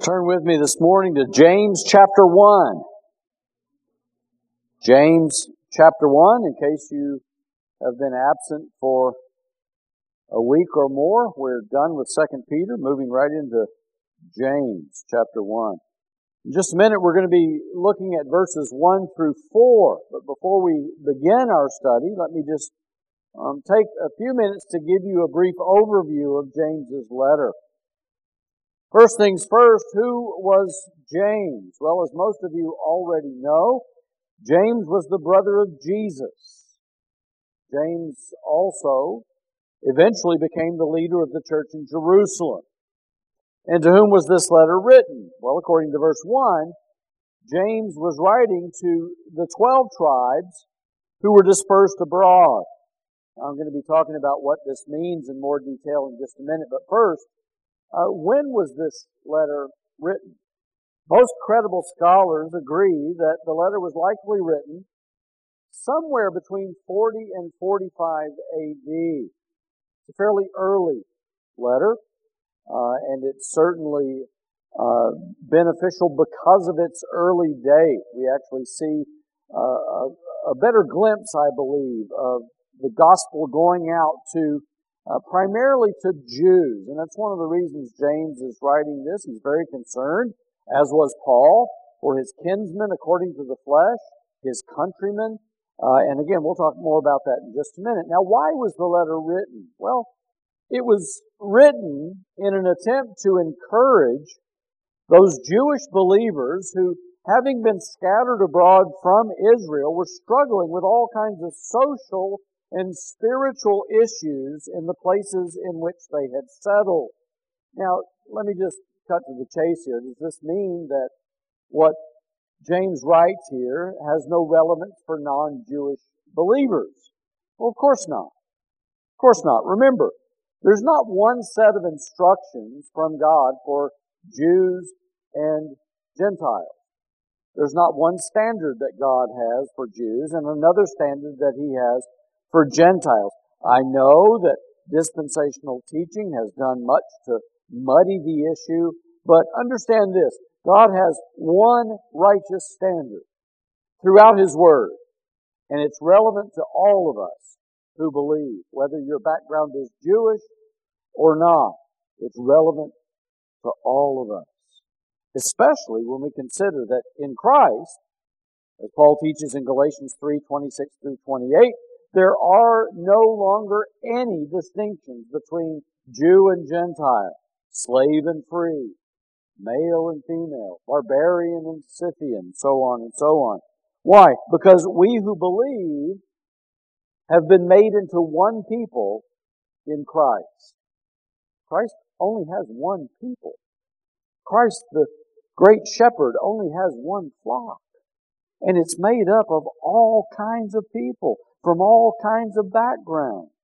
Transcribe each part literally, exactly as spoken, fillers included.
Turn with me this morning to James chapter one. James chapter one, in case you have been absent for a week or more, we're done with Second Peter, moving right into James chapter one. In just a minute, we're going to be looking at verses one through four. But before we begin our study, let me just um, take a few minutes to give you a brief overview of James's letter. First things first, who was James? Well, as most of you already know, James was the brother of Jesus. James also eventually became the leader of the church in Jerusalem. And to whom was this letter written? Well, according to verse one, James was writing to the twelve tribes who were dispersed abroad. Now, I'm going to be talking about what this means in more detail in just a minute, but first, Uh, when was this letter written? Most credible scholars agree that the letter was likely written somewhere between forty and forty-five A D. It's a fairly early letter, uh, and it's certainly uh, beneficial because of its early date. We actually see uh, a, a better glimpse, I believe, of the gospel going out to Uh, primarily to Jews. And that's one of the reasons James is writing this. He's very concerned, as was Paul, for his kinsmen according to the flesh, his countrymen. Uh, and again, we'll talk more about that in just a minute. Now, why was the letter written? Well, it was written in an attempt to encourage those Jewish believers who, having been scattered abroad from Israel, were struggling with all kinds of social and spiritual issues in the places in which they had settled. Now, let me just cut to the chase here. Does this mean that what James writes here has no relevance for non-Jewish believers? Well, of course not. Of course not. Remember, there's not one set of instructions from God for Jews and Gentiles. There's not one standard that God has for Jews and another standard that He has for Gentiles. I know that dispensational teaching has done much to muddy the issue, but understand this: God has one righteous standard throughout His Word, and it's relevant to all of us who believe, whether your background is Jewish or not. It's relevant to all of us, especially when we consider that in Christ, as Paul teaches in Galatians three, twenty-six through twenty-eight, there are no longer any distinctions between Jew and Gentile, slave and free, male and female, barbarian and Scythian, so on and so on. Why? Because we who believe have been made into one people in Christ. Christ only has one people. Christ, the great shepherd, only has one flock. And it's made up of all kinds of people, from all kinds of backgrounds.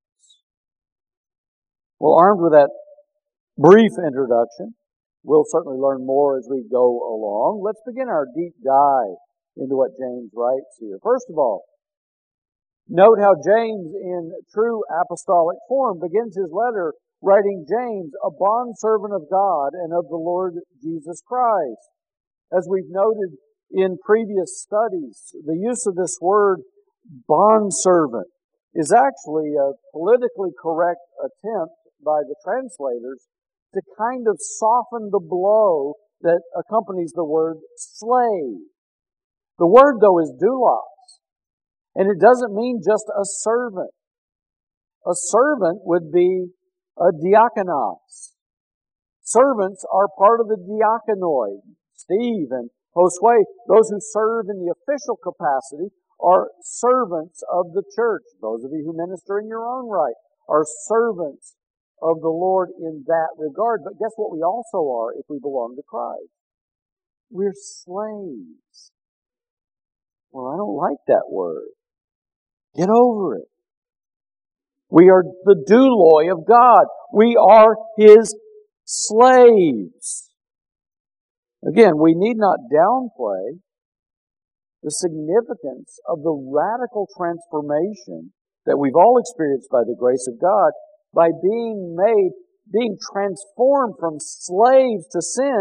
Well, armed with that brief introduction, we'll certainly learn more as we go along. Let's begin our deep dive into what James writes here. First of all, note how James, in true apostolic form, begins his letter writing James, a bondservant of God and of the Lord Jesus Christ. As we've noted in previous studies, the use of this word bondservant is actually a politically correct attempt by the translators to kind of soften the blow that accompanies the word slave. The word, though, is doulos, and it doesn't mean just a servant. A servant would be a diakonos. Servants are part of the diakonoi. Steve and Josue, those who serve in the official capacity, are servants of the church. Those of you who minister in your own right are servants of the Lord in that regard. But guess what we also are if we belong to Christ? We're slaves. Well, I don't like that word. Get over it. We are the douloi of God. We are His slaves. Again, we need not downplay the significance of the radical transformation that we've all experienced by the grace of God by being made, being transformed from slaves to sin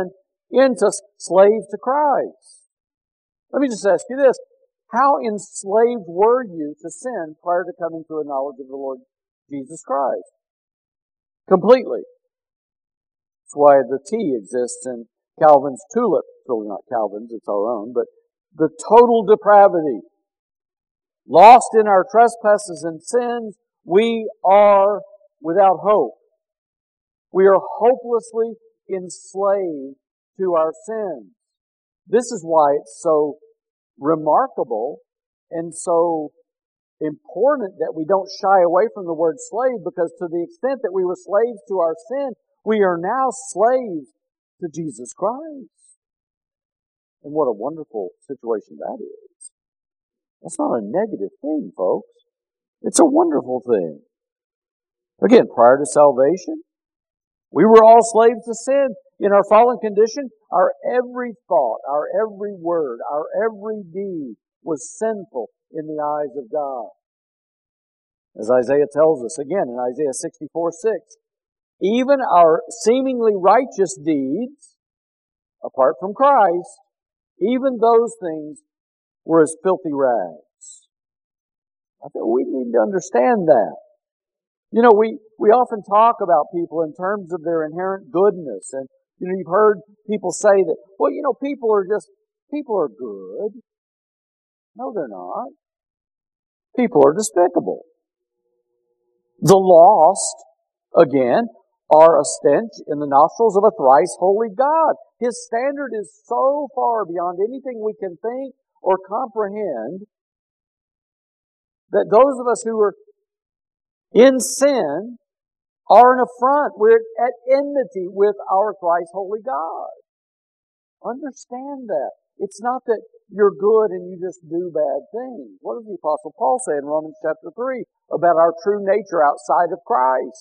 into slaves to Christ. Let me just ask you this. How enslaved were you to sin prior to coming to a knowledge of the Lord Jesus Christ? Completely. That's why the T exists in Calvin's tulip. It's really not Calvin's, it's our own, but the total depravity. Lost in our trespasses and sins, we are without hope. We are hopelessly enslaved to our sins. This is why it's so remarkable and so important that we don't shy away from the word slave, because to the extent that we were slaves to our sin, we are now slaves to Jesus Christ. And what a wonderful situation that is. That's not a negative thing, folks. It's a wonderful thing. Again, prior to salvation, we were all slaves to sin. In our fallen condition, our every thought, our every word, our every deed was sinful in the eyes of God. As Isaiah tells us again in Isaiah sixty-four six, even our seemingly righteous deeds, apart from Christ, even those things were as filthy rags. I think we need to understand that. You know, we, we often talk about people in terms of their inherent goodness. And, you know, you've heard people say that, well, you know, people are just, people are good. No, they're not. People are despicable. The lost, again, are a stench in the nostrils of a thrice holy God. His standard is so far beyond anything we can think or comprehend that those of us who are in sin are an affront. We're at enmity with our thrice holy God. Understand that. It's not that you're good and you just do bad things. What does the Apostle Paul say in Romans chapter three about our true nature outside of Christ?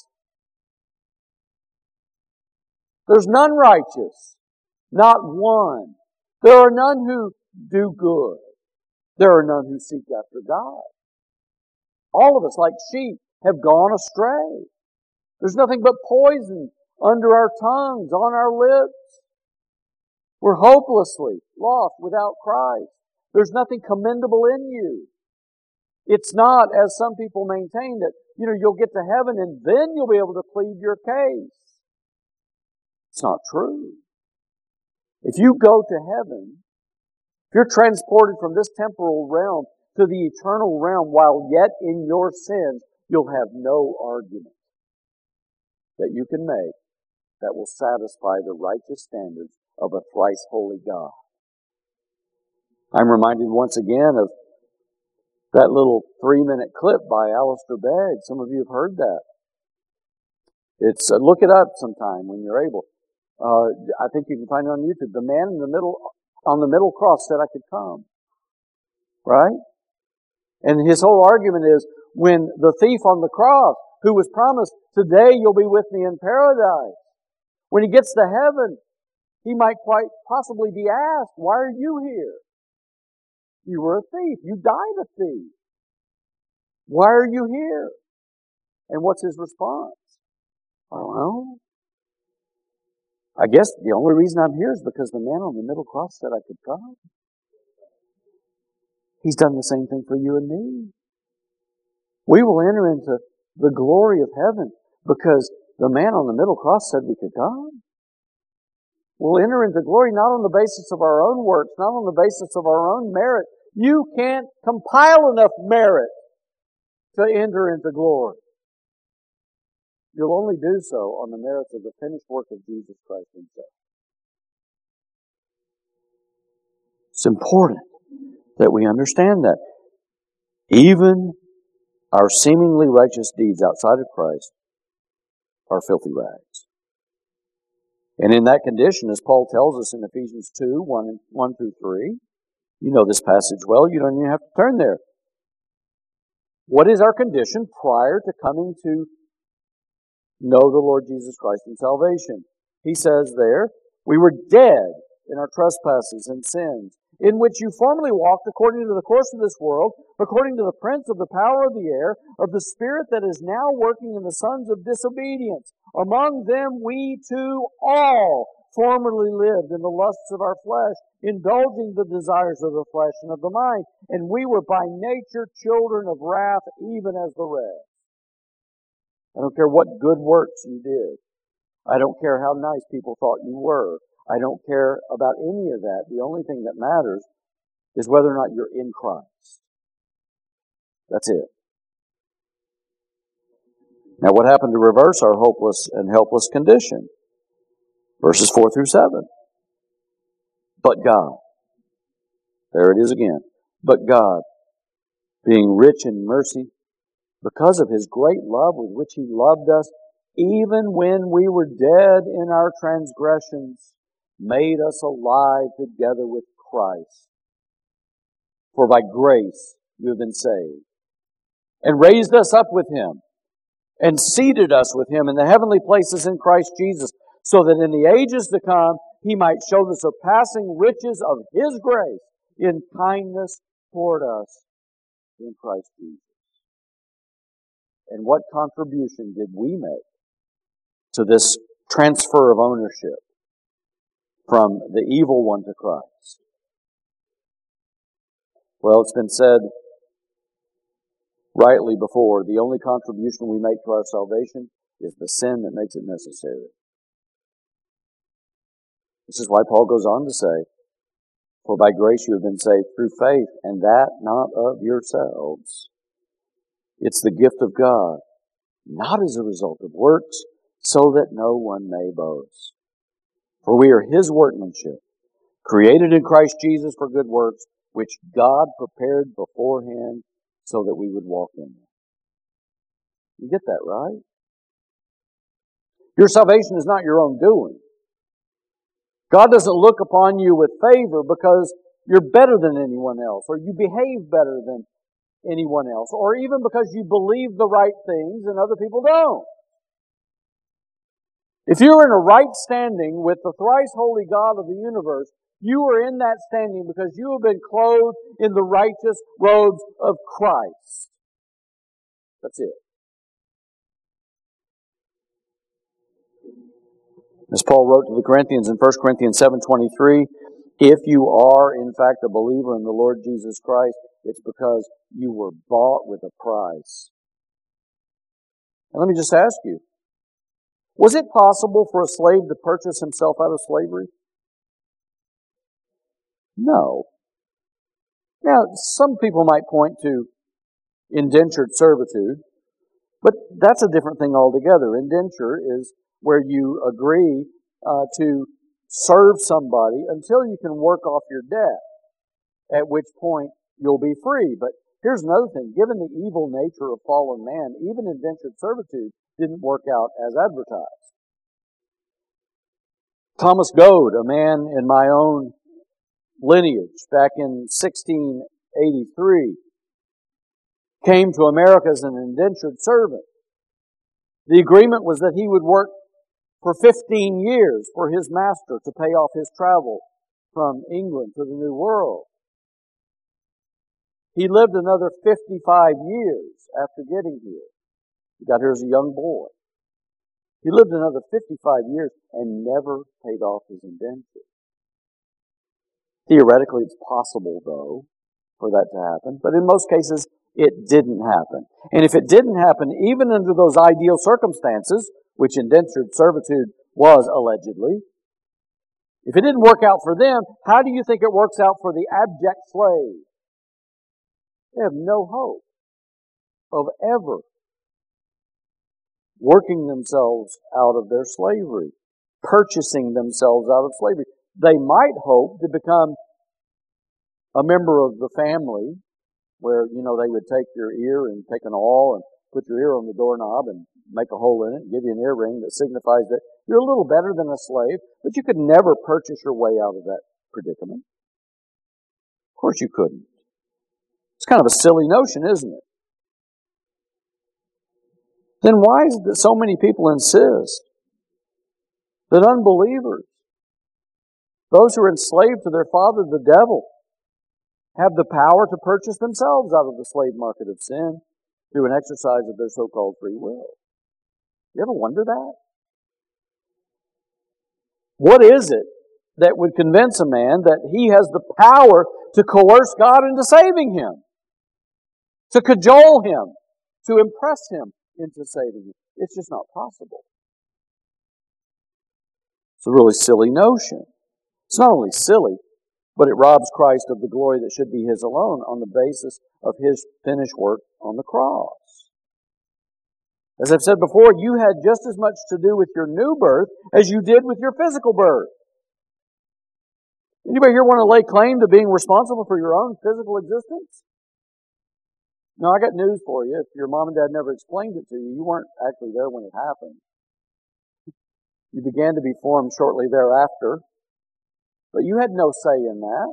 There's none righteous, not one. There are none who do good. There are none who seek after God. All of us, like sheep, have gone astray. There's nothing but poison under our tongues, on our lips. We're hopelessly lost without Christ. There's nothing commendable in you. It's not, as some people maintain, that, you know, you'll get to heaven and then you'll be able to plead your case. It's not true. If you go to heaven, if you're transported from this temporal realm to the eternal realm while yet in your sins, you'll have no argument that you can make that will satisfy the righteous standards of a thrice holy God. I'm reminded once again of that little three-minute clip by Alistair Begg. Some of you have heard that. It's uh, look it up sometime when you're able. Uh, I think you can find it on YouTube. The man in the middle, on the middle cross said I could come. Right? And his whole argument is, when the thief on the cross, who was promised, today you'll be with me in paradise, when he gets to heaven, he might quite possibly be asked, why are you here? You were a thief. You died a thief. Why are you here? And what's his response? I don't know. I guess the only reason I'm here is because the man on the middle cross said I could come. He's done the same thing for you and me. We will enter into the glory of heaven because the man on the middle cross said we could come. We'll enter into glory not on the basis of our own works, not on the basis of our own merit. You can't compile enough merit to enter into glory. You'll only do so on the merits of the finished work of Jesus Christ Himself. It's important that we understand that. Even our seemingly righteous deeds outside of Christ are filthy rags. And in that condition, as Paul tells us in Ephesians two, one, one through three, you know this passage well, you don't even have to turn there. What is our condition prior to coming to know the Lord Jesus Christ in salvation? He says there, we were dead in our trespasses and sins, in which you formerly walked according to the course of this world, according to the prince of the power of the air, of the spirit that is now working in the sons of disobedience. Among them we too all formerly lived in the lusts of our flesh, indulging the desires of the flesh and of the mind, and we were by nature children of wrath, even as the rest. I don't care what good works you did. I don't care how nice people thought you were. I don't care about any of that. The only thing that matters is whether or not you're in Christ. That's it. Now, what happened to reverse our hopeless and helpless condition? Verses four through seven. But God. There it is again. But God, being rich in mercy, because of His great love with which He loved us, even when we were dead in our transgressions, made us alive together with Christ. For by grace you have been saved, and raised us up with Him, and seated us with Him in the heavenly places in Christ Jesus, so that in the ages to come He might show the surpassing riches of His grace in kindness toward us in Christ Jesus. And what contribution did we make to this transfer of ownership from the evil one to Christ? Well, it's been said rightly before, the only contribution we make to our salvation is the sin that makes it necessary. This is why Paul goes on to say, for by grace you have been saved through faith, and that not of yourselves. It's the gift of God, not as a result of works, so that no one may boast. For we are His workmanship, created in Christ Jesus for good works, which God prepared beforehand so that we would walk in them. You get that, right? Your salvation is not your own doing. God doesn't look upon you with favor because you're better than anyone else, or you behave better than anyone else, or even because you believe the right things and other people don't. If you're in a right standing with the thrice holy God of the universe, you are in that standing because you have been clothed in the righteous robes of Christ. That's it. As Paul wrote to the Corinthians in First Corinthians seven twenty-three, if you are in fact a believer in the Lord Jesus Christ, it's because you were bought with a price. And let me just ask you, was it possible for a slave to purchase himself out of slavery? No. Now, some people might point to indentured servitude, but that's a different thing altogether. Indenture is where you agree uh, to serve somebody until you can work off your debt, at which point you'll be free. But here's another thing. Given the evil nature of fallen man, even indentured servitude didn't work out as advertised. Thomas Goad, a man in my own lineage, back in sixteen eighty-three, came to America as an indentured servant. The agreement was that he would work for fifteen years for his master to pay off his travel from England to the New World. He lived another fifty-five years after getting here. He got here as a young boy. He lived another fifty-five years and never paid off his indenture. Theoretically, it's possible, though, for that to happen. But in most cases, it didn't happen. And if it didn't happen, even under those ideal circumstances, which indentured servitude was allegedly, if it didn't work out for them, how do you think it works out for the abject slave? They have no hope of ever working themselves out of their slavery, purchasing themselves out of slavery. They might hope to become a member of the family where, you know, they would take your ear and take an awl and put your ear on the doorknob and make a hole in it and give you an earring that signifies that you're a little better than a slave, but you could never purchase your way out of that predicament. Of course you couldn't. It's kind of a silly notion, isn't it? Then why is it that so many people insist that unbelievers, those who are enslaved to their father, the devil, have the power to purchase themselves out of the slave market of sin through an exercise of their so-called free will? You ever wonder that? What is it that would convince a man that he has the power to coerce God into saving him? To cajole him? To impress him into saving him? It's just not possible. It's a really silly notion. It's not only silly, but it robs Christ of the glory that should be His alone on the basis of His finished work on the cross. As I've said before, you had just as much to do with your new birth as you did with your physical birth. Anybody here want to lay claim to being responsible for your own physical existence? No, I got news for you. If your mom and dad never explained it to you, you weren't actually there when it happened. You began to be formed shortly thereafter, but you had no say in that.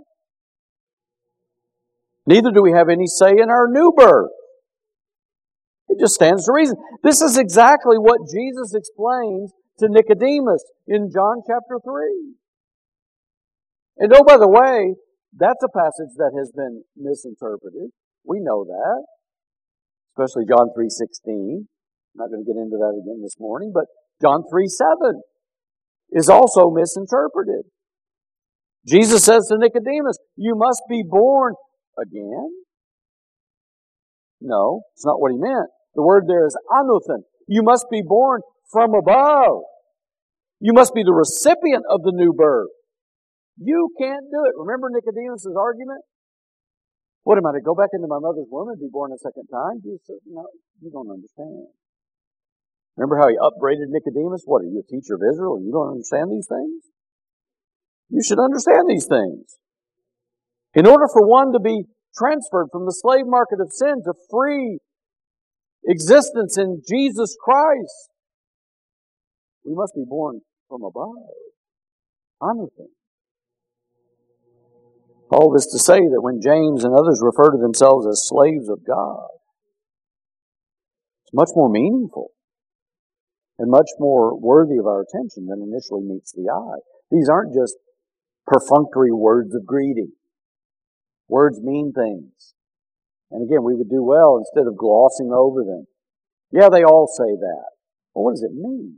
Neither do we have any say in our new birth. It just stands to reason. This is exactly what Jesus explains to Nicodemus in John chapter three. And oh, by the way, that's a passage that has been misinterpreted. We know that. Especially John three sixteen. I'm not going to get into that again this morning, but John three seven is also misinterpreted. Jesus says to Nicodemus, you must be born again. No, it's not what he meant. The word there is anothen. You must be born from above. You must be the recipient of the new birth. You can't do it. Remember Nicodemus' argument? What am I to go back into my mother's womb and be born a second time? Jesus said, no, you don't understand. Remember how he upbraided Nicodemus? What, are you a teacher of Israel and you don't understand these things? You should understand these things. In order for one to be transferred from the slave market of sin to free existence in Jesus Christ, we must be born from above. Honestly. All this to say that when James and others refer to themselves as slaves of God, it's much more meaningful and much more worthy of our attention than initially meets the eye. These aren't just perfunctory words of greeting. Words mean things. And again, we would do well instead of glossing over them. Yeah, they all say that. Well, what does it mean?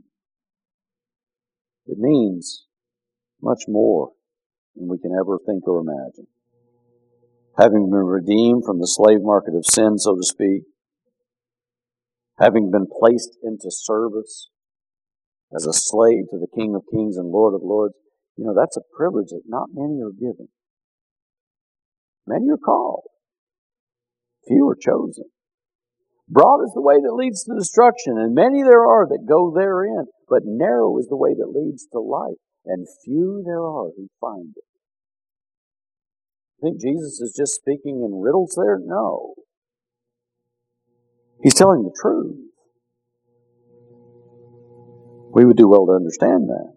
It means much more than we can ever think or imagine. Having been redeemed from the slave market of sin, so to speak, having been placed into service as a slave to the King of Kings and Lord of Lords, you know, that's a privilege that not many are given. Many are called. Few are chosen. Broad is the way that leads to destruction, and many there are that go therein, but narrow is the way that leads to life, and few there are who find it. Think Jesus is just speaking in riddles there? No. He's telling the truth. We would do well to understand that.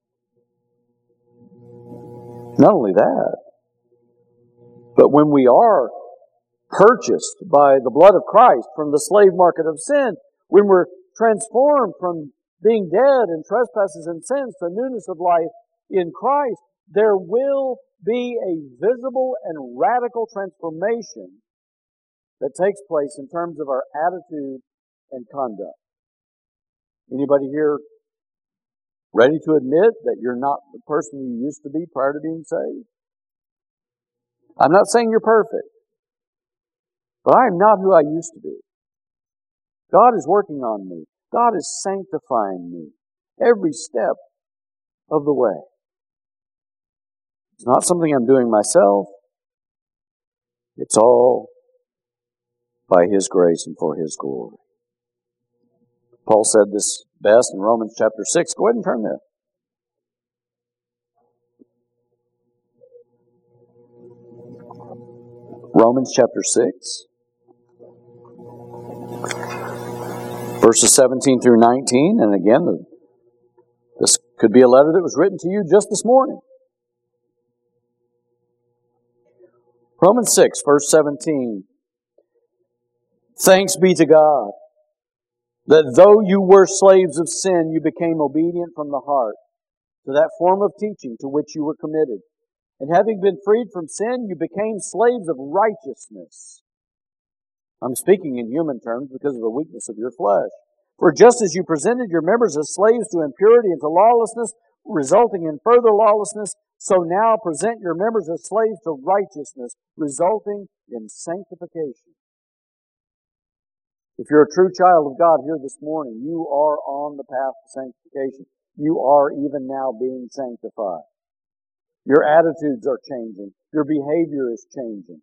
Not only that, but when we are purchased by the blood of Christ from the slave market of sin, when we're transformed from being dead in trespasses and sins to newness of life in Christ, there will be a visible and radical transformation that takes place in terms of our attitude and conduct. Anybody here ready to admit that you're not the person you used to be prior to being saved? I'm not saying you're perfect, but I am not who I used to be. God is working on me. God is sanctifying me every step of the way. It's not something I'm doing myself. It's all by His grace and for His glory. Paul said this best in Romans chapter six. Go ahead and turn there. Romans chapter six. Verses seventeen through nineteen. And again, this could be a letter that was written to you just this morning. Romans six, verse seventeen. Thanks be to God, that though you were slaves of sin, you became obedient from the heart to that form of teaching to which you were committed. And having been freed from sin, you became slaves of righteousness. I'm speaking in human terms because of the weakness of your flesh. For just as you presented your members as slaves to impurity and to lawlessness, resulting in further lawlessness. So now present your members as slaves to righteousness, resulting in sanctification. If you're a true child of God here this morning, you are on the path to sanctification. You are even now being sanctified. Your attitudes are changing. Your behavior is changing.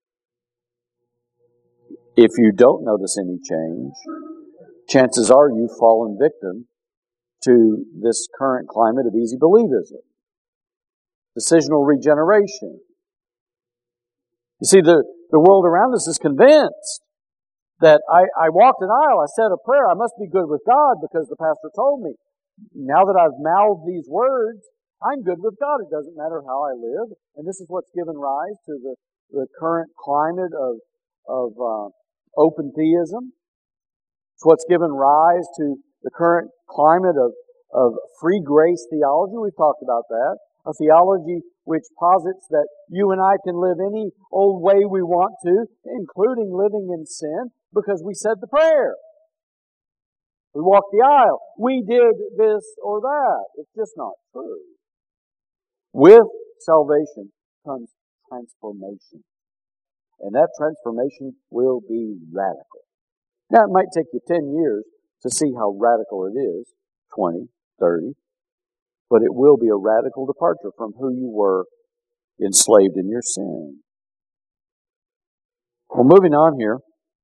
If you don't notice any change, chances are you've fallen victim to this current climate of easy believism, decisional regeneration. You see, the, the world around us is convinced that I, I walked an aisle, I said a prayer, I must be good with God because the pastor told me. Now that I've mouthed these words, I'm good with God. It doesn't matter how I live. And this is what's given rise to the, the current climate of, of uh, open theism. It's what's given rise to the current climate of, of free grace theology. We've talked about that. A theology which posits that you and I can live any old way we want to, including living in sin, because we said the prayer. We walked the aisle. We did this or that. It's just not true. With salvation comes transformation. And that transformation will be radical. Now, it might take you ten years to see how radical it is, twenty, thirty, but it will be a radical departure from who you were enslaved in your sin. Well, moving on here,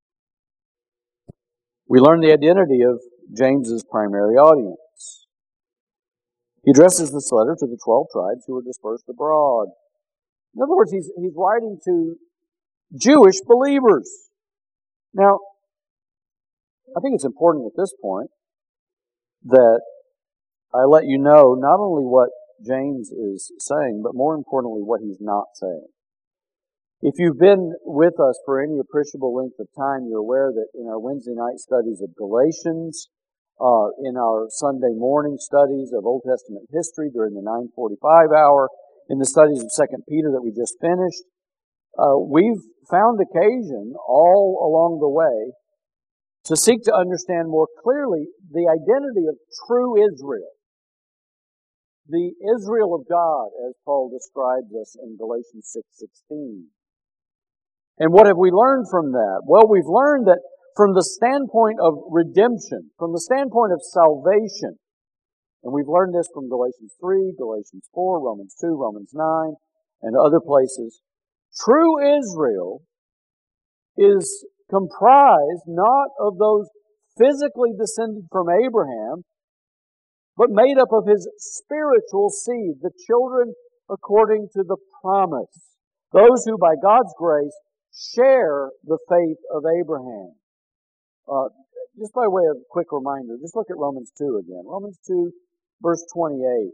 we learn the identity of James's primary audience. He addresses this letter to the twelve tribes who were dispersed abroad. In other words, he's, he's writing to Jewish believers. Now, I think it's important at this point that I let you know not only what James is saying, but more importantly, what he's not saying. If you've been with us for any appreciable length of time, you're aware that in our Wednesday night studies of Galatians, uh, in our Sunday morning studies of Old Testament history during the nine forty-five hour, in the studies of Second Peter that we just finished, uh, we've found occasion all along the way to seek to understand more clearly the identity of true Israel. The Israel of God, as Paul describes us in Galatians six sixteen. And what have we learned from that? Well, we've learned that from the standpoint of redemption, from the standpoint of salvation, and we've learned this from Galatians three, Galatians four, Romans two, Romans nine, and other places, true Israel is comprised not of those physically descended from Abraham, but made up of his spiritual seed, the children according to the promise. Those who by God's grace share the faith of Abraham. Uh, just by way of a quick reminder, just look at Romans two again. Romans two, verse twenty-eight.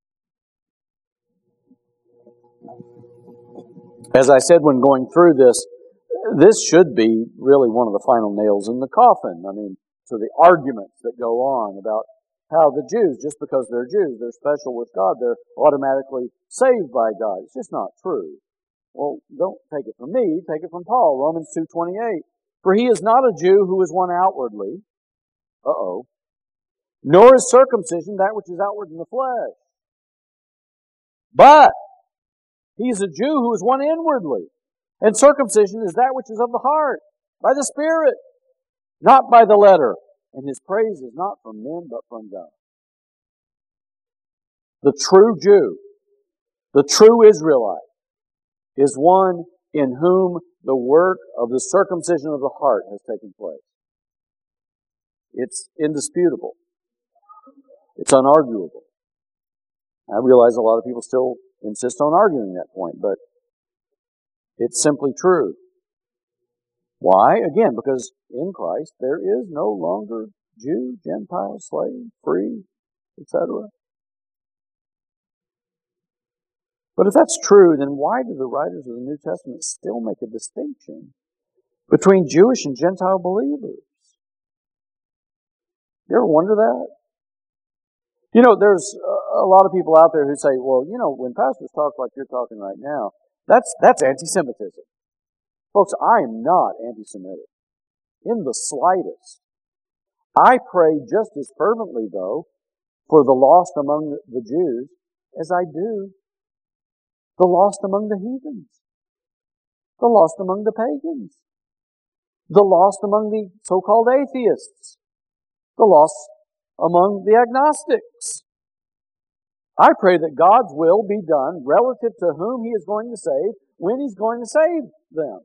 As I said when going through this, this should be really one of the final nails in the coffin. I mean, to the arguments that go on about how the Jews, just because they're Jews, they're special with God, they're automatically saved by God. It's just not true. Well, don't take it from me, take it from Paul, Romans two twenty-eight. For he is not a Jew who is one outwardly, uh-oh, nor is circumcision that which is outward in the flesh. But he is a Jew who is one inwardly, and circumcision is that which is of the heart, by the Spirit, not by the letter. And his praise is not from men, but from God. The true Jew, the true Israelite, is one in whom the work of the circumcision of the heart has taken place. It's indisputable. It's unarguable. I realize a lot of people still insist on arguing that point, but it's simply true. Why? Again, because in Christ there is no longer Jew, Gentile, slave, free, et cetera. But if that's true, then why do the writers of the New Testament still make a distinction between Jewish and Gentile believers? You ever wonder that? You know, there's a lot of people out there who say, well, you know, when pastors talk like you're talking right now, that's that's anti-Semitism. Folks, I am not anti-Semitic in the slightest. I pray just as fervently, though, for the lost among the Jews as I do the lost among the heathens, the lost among the pagans, the lost among the so-called atheists, the lost among the agnostics. I pray that God's will be done relative to whom He is going to save, when He's going to save them.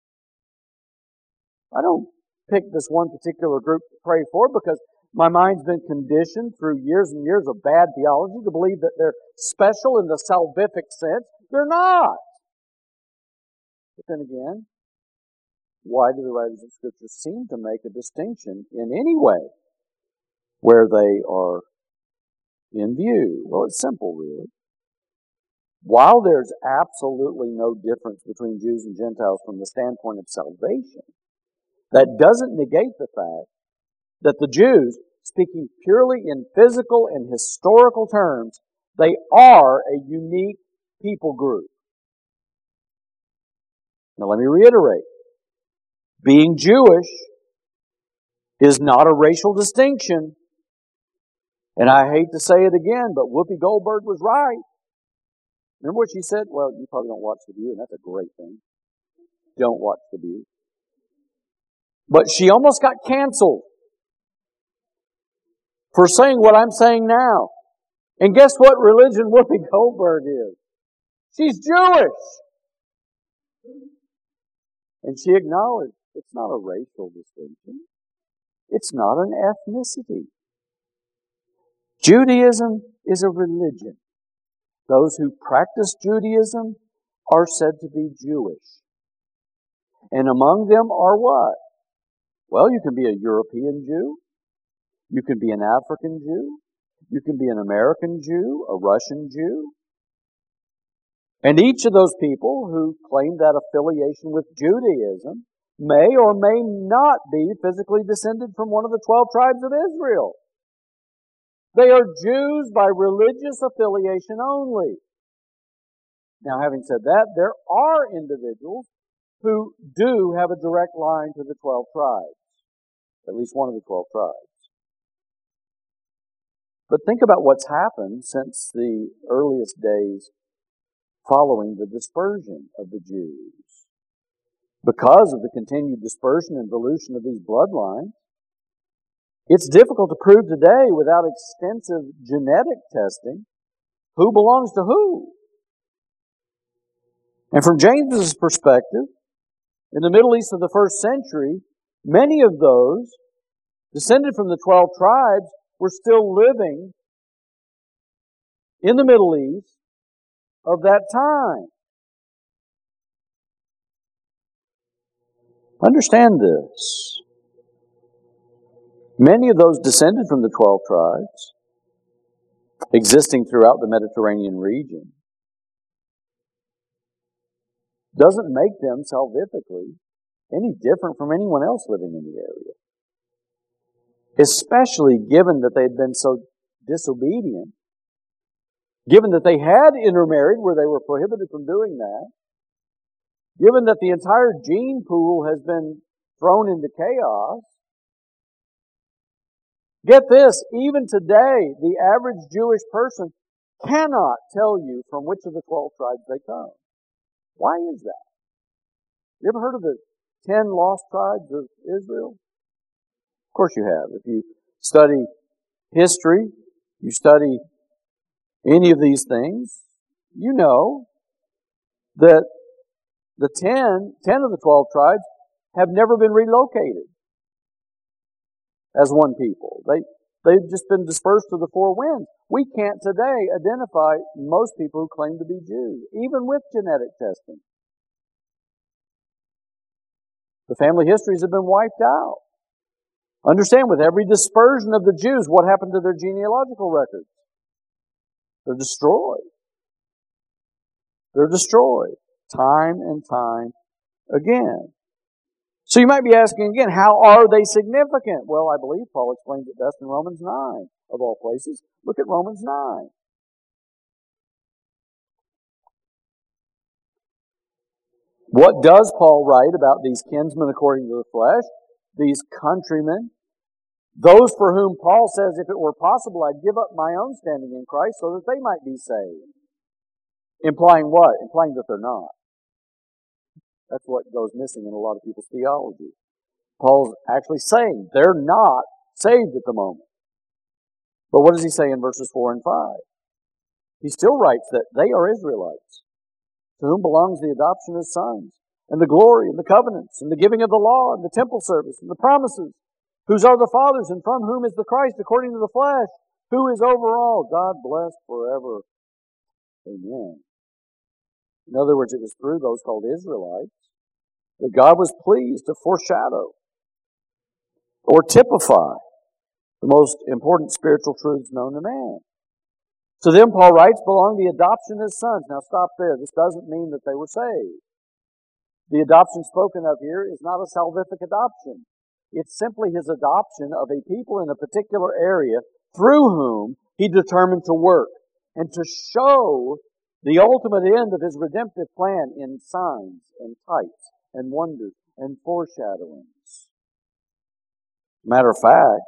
I don't pick this one particular group to pray for because my mind's been conditioned through years and years of bad theology to believe that they're special in the salvific sense. They're not. But then again, why do the writers of Scripture seem to make a distinction in any way where they are in view? Well, it's simple, really. While there's absolutely no difference between Jews and Gentiles from the standpoint of salvation, that doesn't negate the fact that the Jews, speaking purely in physical and historical terms, they are a unique people group. Now let me reiterate. Being Jewish is not a racial distinction. And I hate to say it again, but Whoopi Goldberg was right. Remember what she said? Well, you probably don't watch The View, and that's a great thing. Don't watch The View. But she almost got canceled for saying what I'm saying now. And guess what religion Whoopi Goldberg is? She's Jewish. And she acknowledged it's not a racial distinction. It's not an ethnicity. Judaism is a religion. Those who practice Judaism are said to be Jewish. And among them are what? Well, you can be a European Jew. You can be an African Jew. You can be an American Jew, a Russian Jew. And each of those people who claim that affiliation with Judaism may or may not be physically descended from one of the twelve tribes of Israel. They are Jews by religious affiliation only. Now, having said that, there are individuals who do have a direct line to the twelve tribes, at least one of the twelve tribes. But think about what's happened since the earliest days following the dispersion of the Jews. Because of the continued dispersion and dilution of these bloodlines, it's difficult to prove today without extensive genetic testing who belongs to who. And from James's perspective, in the Middle East of the first century, many of those descended from the twelve tribes were still living in the Middle East of that time. Understand this. Many of those descended from the twelve tribes, existing throughout the Mediterranean region, doesn't make them salvifically any different from anyone else living in the area. Especially given that they had been so disobedient, given that they had intermarried where they were prohibited from doing that, given that the entire gene pool has been thrown into chaos. Get this, even today, the average Jewish person cannot tell you from which of the twelve tribes they come. Why is that? You ever heard of the ten lost tribes of Israel? Of course you have. If you study history, you study any of these things, you know that the ten, ten of the twelve tribes have never been relocated as one people. They, they've just been dispersed to the four winds. We can't today identify most people who claim to be Jews, even with genetic testing. The family histories have been wiped out. Understand, with every dispersion of the Jews, what happened to their genealogical records? They're destroyed. They're destroyed. Time and time again. So you might be asking again, how are they significant? Well, I believe Paul explains it best in Romans nine, of all places. Look at Romans nine. What does Paul write about these kinsmen according to the flesh, these countrymen, Those for whom Paul says, if it were possible, I'd give up my own standing in Christ so that they might be saved. Implying what? Implying that they're not. That's what goes missing in a lot of people's theology. Paul's actually saying they're not saved at the moment. But what does he say in verses four and five? He still writes that they are Israelites, to whom belongs the adoption as sons, and the glory, and the covenants, and the giving of the law, and the temple service, and the promises, whose are the fathers, and from whom is the Christ according to the flesh, who is over all, God blessed forever. Amen. In other words, it was through those called Israelites that God was pleased to foreshadow or typify the most important spiritual truths known to man. To them, Paul writes, belong the adoption as sons. Now stop there. This doesn't mean that they were saved. The adoption spoken of here is not a salvific adoption. It's simply his adoption of a people in a particular area through whom he determined to work and to show the ultimate end of his redemptive plan in signs and types and wonders and foreshadowings. Matter of fact,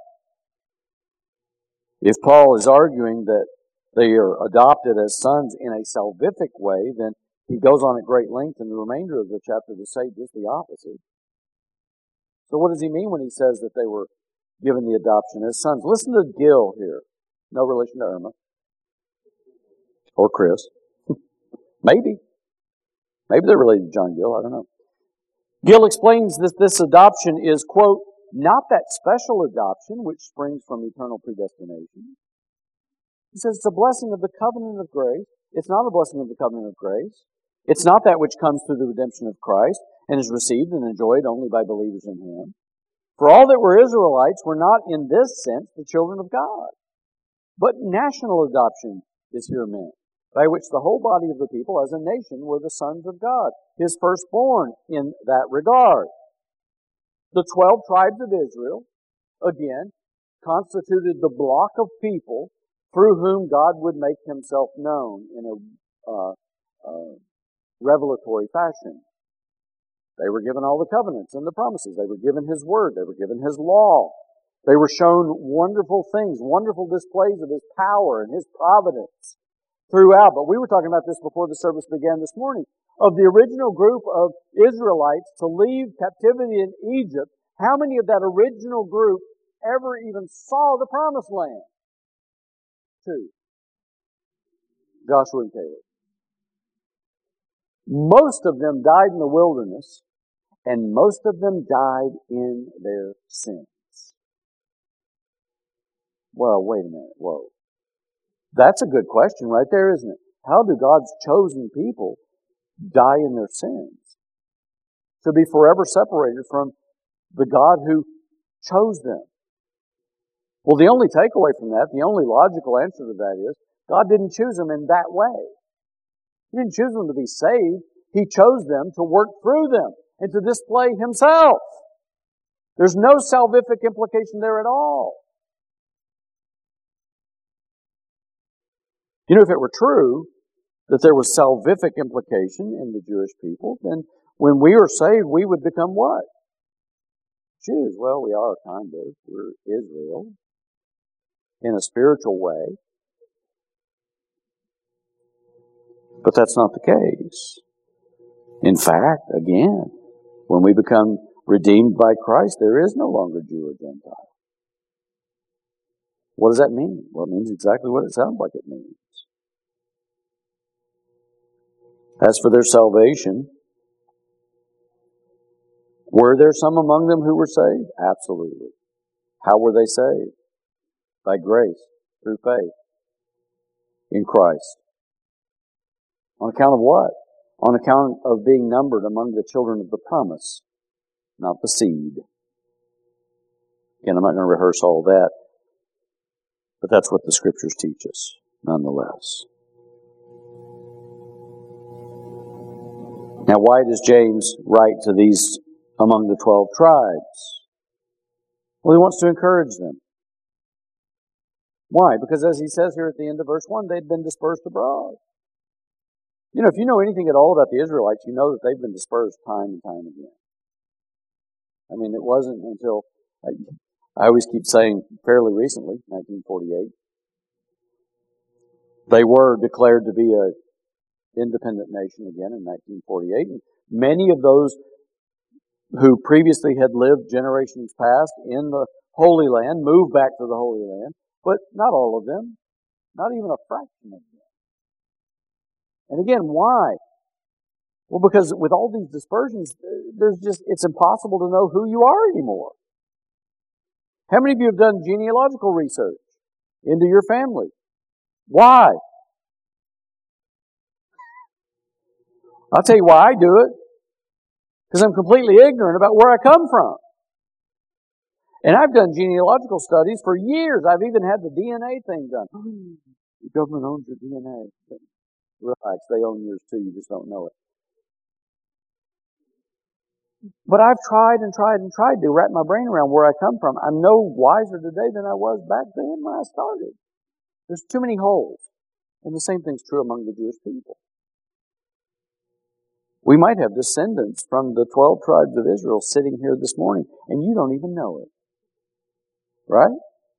if Paul is arguing that they are adopted as sons in a salvific way, then he goes on at great length in the remainder of the chapter to say just the opposite. So what does he mean when he says that they were given the adoption as sons? Listen to Gil here. No relation to Irma. Or Chris. Maybe. Maybe they're related to John Gill. I don't know. Gill explains that this adoption is, quote, not that special adoption which springs from eternal predestination. He says it's a blessing of the covenant of grace. It's not a blessing of the covenant of grace. It's not that which comes through the redemption of Christ and is received and enjoyed only by believers in Him. For all that were Israelites were not in this sense the children of God. But national adoption is here meant, by which the whole body of the people as a nation were the sons of God, His firstborn in that regard. The twelve tribes of Israel, again, constituted the block of people through whom God would make Himself known in a uh, uh, revelatory fashion. They were given all the covenants and the promises. They were given His Word. They were given His law. They were shown wonderful things, wonderful displays of His power and His providence throughout. But we were talking about this before the service began this morning. Of the original group of Israelites to leave captivity in Egypt, how many of that original group ever even saw the promised land? Two. Joshua and Caleb. Most of them died in the wilderness, and most of them died in their sins. Well, wait a minute. Whoa. That's a good question right there, isn't it? How do God's chosen people die in their sins? To be forever separated from the God who chose them. Well, the only takeaway from that, the only logical answer to that is, God didn't choose them in that way. He didn't choose them to be saved. He chose them to work through them and to display Himself. There's no salvific implication there at all. You know, if it were true that there was salvific implication in the Jewish people, then when we are saved, we would become what? Jews. Well, we are kind of. We're Israel in a spiritual way. But that's not the case. In fact, again, when we become redeemed by Christ, there is no longer Jew or Gentile. What does that mean? Well, it means exactly what it sounds like it means. As for their salvation, were there some among them who were saved? Absolutely. How were they saved? By grace, through faith in Christ. On account of what? On account of being numbered among the children of the promise, not the seed. Again, I'm not going to rehearse all that, but that's what the Scriptures teach us, nonetheless. Now, why does James write to these among the twelve tribes? Well, he wants to encourage them. Why? Because as he says here at the end of verse one, they'd been dispersed abroad. You know, if you know anything at all about the Israelites, you know that they've been dispersed time and time again. I mean, it wasn't until, I, I always keep saying fairly recently, nineteen forty-eight, they were declared to be an independent nation again in nineteen forty-eight. And many of those who previously had lived generations past in the Holy Land moved back to the Holy Land, but not all of them, not even a fraction of them. And again, why? Well, because with all these dispersions, there's just, it's impossible to know who you are anymore. How many of you have done genealogical research into your family? Why? I'll tell you why I do it. Because I'm completely ignorant about where I come from. And I've done genealogical studies for years. I've even had the D N A thing done. The government owns your D N A. Relax, they own yours too, you just don't know it. But I've tried and tried and tried to wrap my brain around where I come from. I'm no wiser today than I was back then when I started. There's too many holes. And the same thing's true among the Jewish people. We might have descendants from the twelve tribes of Israel sitting here this morning, and you don't even know it. Right?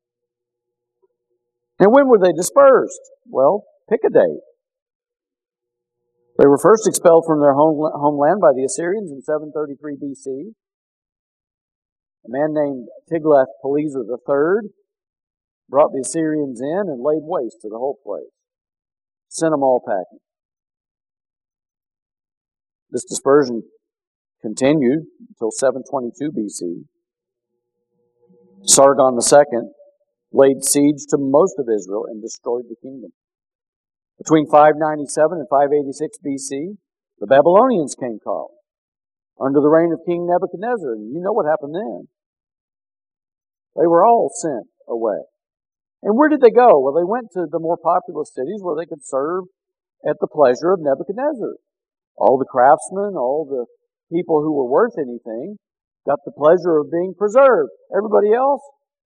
And when were they dispersed? Well, pick a date. They were first expelled from their homeland by the Assyrians in seven thirty-three B C. A man named Tiglath-Pileser the third brought the Assyrians in and laid waste to the whole place. Sent them all packing. This dispersion continued until seven twenty-two B C. Sargon the second laid siege to most of Israel and destroyed the kingdom. Between five ninety-seven and five eighty-six B C, the Babylonians came calling under the reign of King Nebuchadnezzar, and you know what happened then. They were all sent away. And where did they go? Well, they went to the more populous cities where they could serve at the pleasure of Nebuchadnezzar. All the craftsmen, all the people who were worth anything, got the pleasure of being preserved. Everybody else,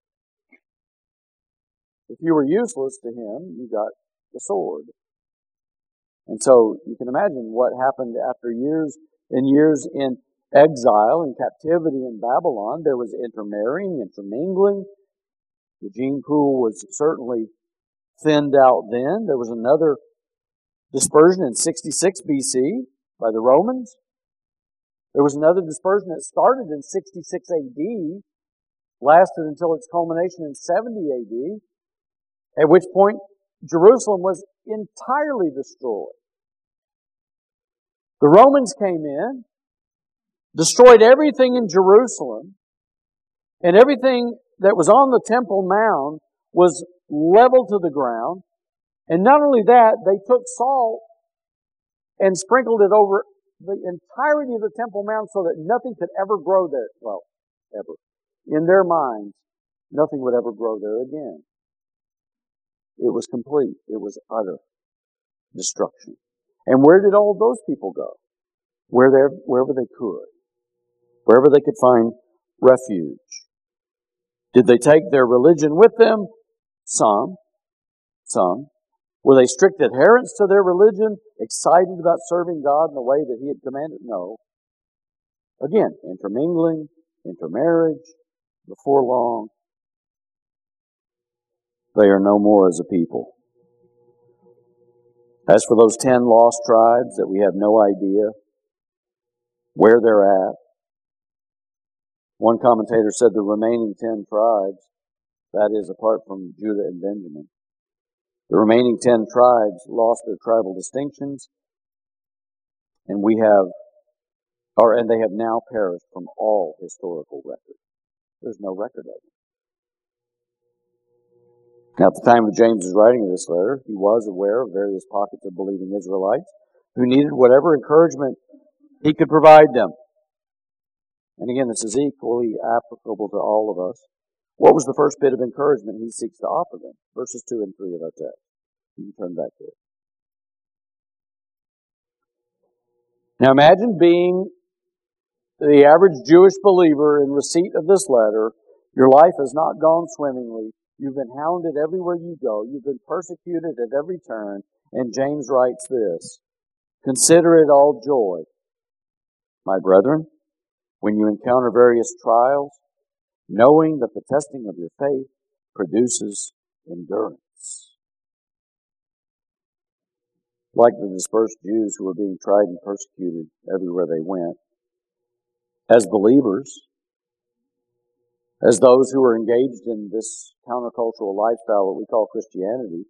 if you were useless to him, you got the sword. And so you can imagine what happened after years and years in exile and captivity in Babylon. There was intermarrying, intermingling. The gene pool was certainly thinned out then. There was another dispersion in sixty-six B C by the Romans. There was another dispersion that started in sixty-six A D, lasted until its culmination in seventy A D, at which point Jerusalem was entirely destroyed. The Romans came in, destroyed everything in Jerusalem, and everything that was on the Temple Mount was leveled to the ground. And not only that, they took salt and sprinkled it over the entirety of the Temple Mount so that nothing could ever grow there. Well, ever. In their minds, nothing would ever grow there again. It was complete. It was utter destruction. And where did all those people go? Where they, wherever they could. Wherever they could find refuge. Did they take their religion with them? Some. Some. Were they strict adherents to their religion, excited about serving God in the way that He had commanded? No. Again, intermingling, intermarriage, before long, they are no more as a people. As for those ten lost tribes that we have no idea where they're at, one commentator said the remaining ten tribes, that is, apart from Judah and Benjamin, the remaining ten tribes lost their tribal distinctions, and we have, or and they have now perished from all historical record. There's no record of them. Now, at the time of James' writing of this letter, he was aware of various pockets of believing Israelites who needed whatever encouragement he could provide them. And again, this is equally applicable to all of us. What was the first bit of encouragement he seeks to offer them? Verses two and three of our text. You can turn back to it. Now imagine being the average Jewish believer in receipt of this letter. Your life has not gone swimmingly. You've been hounded everywhere you go. You've been persecuted at every turn. And James writes this: "Consider it all joy, my brethren, when you encounter various trials, knowing that the testing of your faith produces endurance. Like the dispersed Jews who were being tried and persecuted everywhere they went, as believers, as those who are engaged in this countercultural lifestyle that we call Christianity,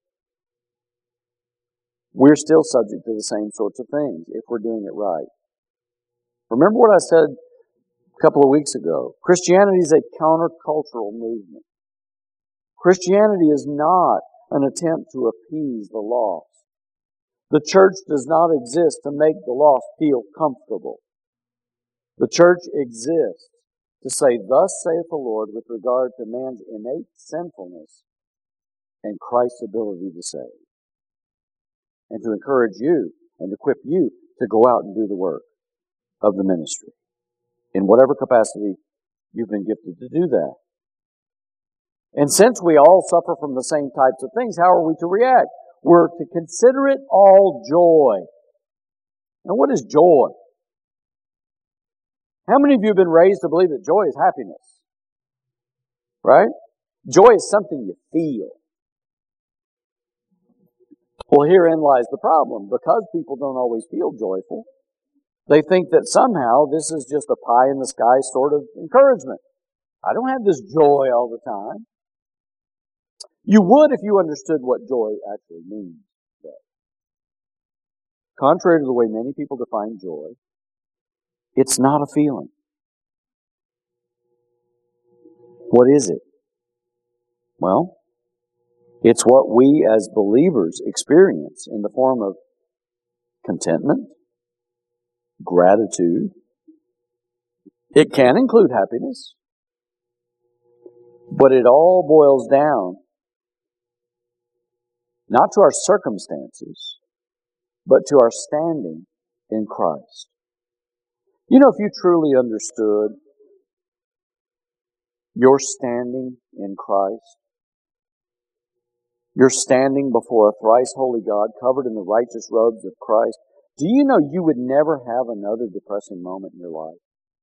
we're still subject to the same sorts of things if we're doing it right. Remember what I said a couple of weeks ago. Christianity is a countercultural movement. Christianity is not an attempt to appease the lost. The church does not exist to make the lost feel comfortable. The church exists to say, "Thus saith the Lord," with regard to man's innate sinfulness and Christ's ability to save. And to encourage you and equip you to go out and do the work of the ministry in whatever capacity you've been gifted to do that. And since we all suffer from the same types of things, how are we to react? We're to consider it all joy. Now, what is joy? How many of you have been raised to believe that joy is happiness? Right? Joy is something you feel. Well, herein lies the problem. Because people don't always feel joyful, they think that somehow this is just a pie-in-the-sky sort of encouragement. I don't have this joy all the time. You would if you understood what joy actually means, though. Contrary to the way many people define joy, it's not a feeling. What is it? Well, it's what we as believers experience in the form of contentment, gratitude. It can include happiness, but it all boils down not to our circumstances, but to our standing in Christ. You know, if you truly understood your standing in Christ, you're standing before a thrice holy God covered in the righteous robes of Christ, do you know you would never have another depressing moment in your life?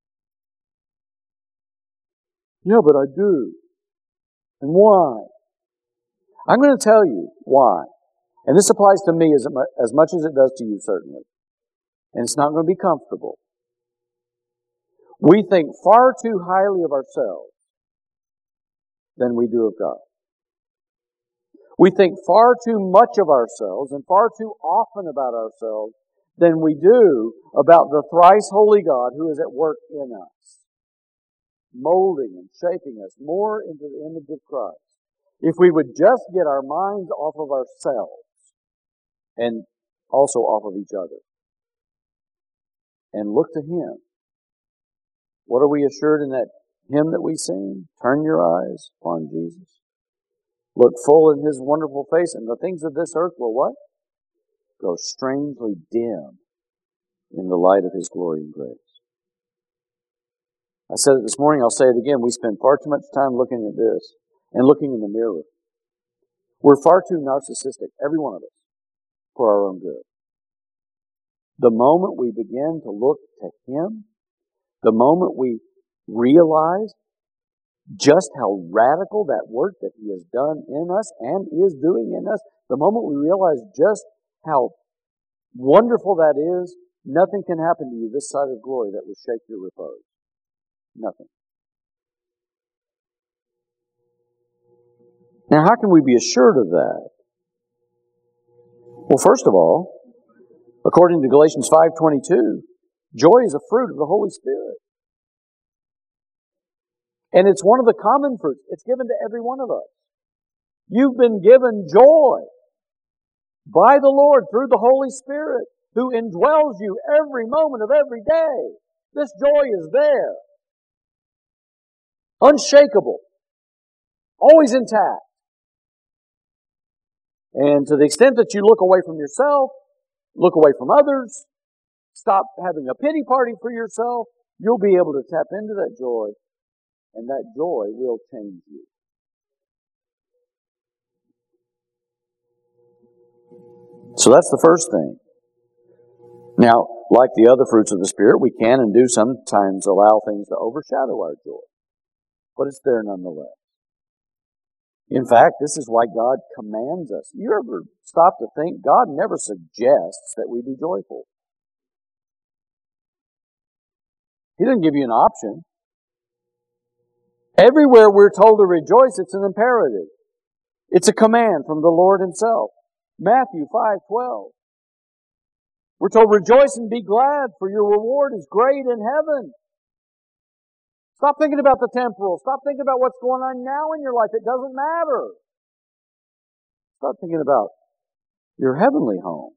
Yeah, but I do. And why? I'm going to tell you why. And this applies to me as, as much as it does to you, certainly. And it's not going to be comfortable. We think far too highly of ourselves than we do of God. We think far too much of ourselves and far too often about ourselves than we do about the thrice holy God who is at work in us, molding and shaping us more into the image of Christ. If we would just get our minds off of ourselves and also off of each other and look to Him. What are we assured in that hymn that we sing? Turn your eyes upon Jesus. Look full in His wonderful face, and the things of this earth will what? Grow strangely dim in the light of His glory and grace. I said it this morning, I'll say it again. We spend far too much time looking at this and looking in the mirror. We're far too narcissistic, every one of us, for our own good. The moment we begin to look to Him, the moment we realize just how radical that work that He has done in us and is doing in us, the moment we realize just how wonderful that is, nothing can happen to you this side of glory that will shake your repose. Nothing. Now, how can we be assured of that? Well, first of all, according to Galatians five twenty-two, joy is a fruit of the Holy Spirit. And it's one of the common fruits. It's given to every one of us. You've been given joy by the Lord through the Holy Spirit who indwells you every moment of every day. This joy is there. Unshakable. Always intact. And to the extent that you look away from yourself, look away from others, stop having a pity party for yourself, you'll be able to tap into that joy, and that joy will change you. So that's the first thing. Now, like the other fruits of the Spirit, we can and do sometimes allow things to overshadow our joy. but it's there nonetheless. In fact, this is why God commands us. You ever stop to think God never suggests that we be joyful? He doesn't give you an option. Everywhere we're told to rejoice, it's an imperative. It's a command from the Lord Himself. Matthew five twelve. We're told, rejoice and be glad, for your reward is great in heaven. Stop thinking about the temporal. Stop thinking about what's going on now in your life. It doesn't matter. Start thinking about your heavenly home.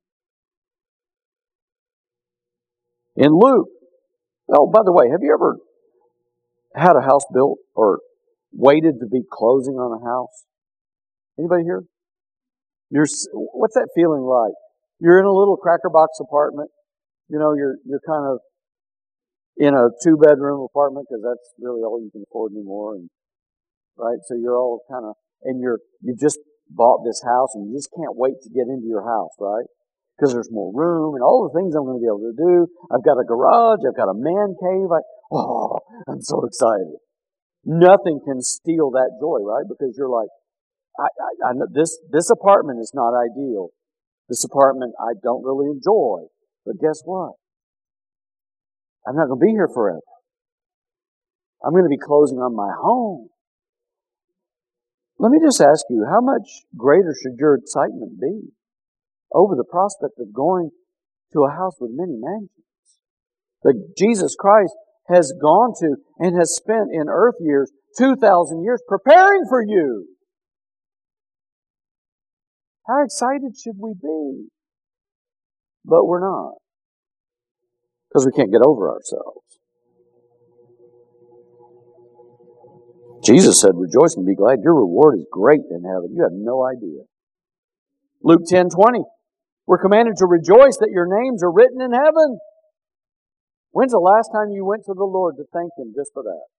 In Luke, oh, by the way, have you ever had a house built or waited to be closing on a house? Anybody here? You're, what's that feeling like? You're in a little cracker box apartment. You know, you're you're kind of in a two-bedroom apartment because that's really all you can afford anymore, and right. So you're all kind of, and you're you just bought this house, and you just can't wait to get into your house, right? Because there's more room and all the things I'm going to be able to do. I've got a garage. I've got a man cave. I, oh, I'm so excited. Nothing can steal that joy, right? Because you're like, I, I, I know this this apartment is not ideal. This apartment I don't really enjoy. But guess what? I'm not going to be here forever. I'm going to be closing on my home. Let me just ask you, how much greater should your excitement be over the prospect of going to a house with many mansions that Jesus Christ has gone to and has spent in earth years, two thousand years, preparing for you? How excited should we be? But we're not. Because we can't get over ourselves. Jesus said, rejoice and be glad. Your reward is great in heaven. You have no idea. Luke ten twenty. We're commanded to rejoice that your names are written in heaven. When's the last time you went to the Lord to thank Him just for that?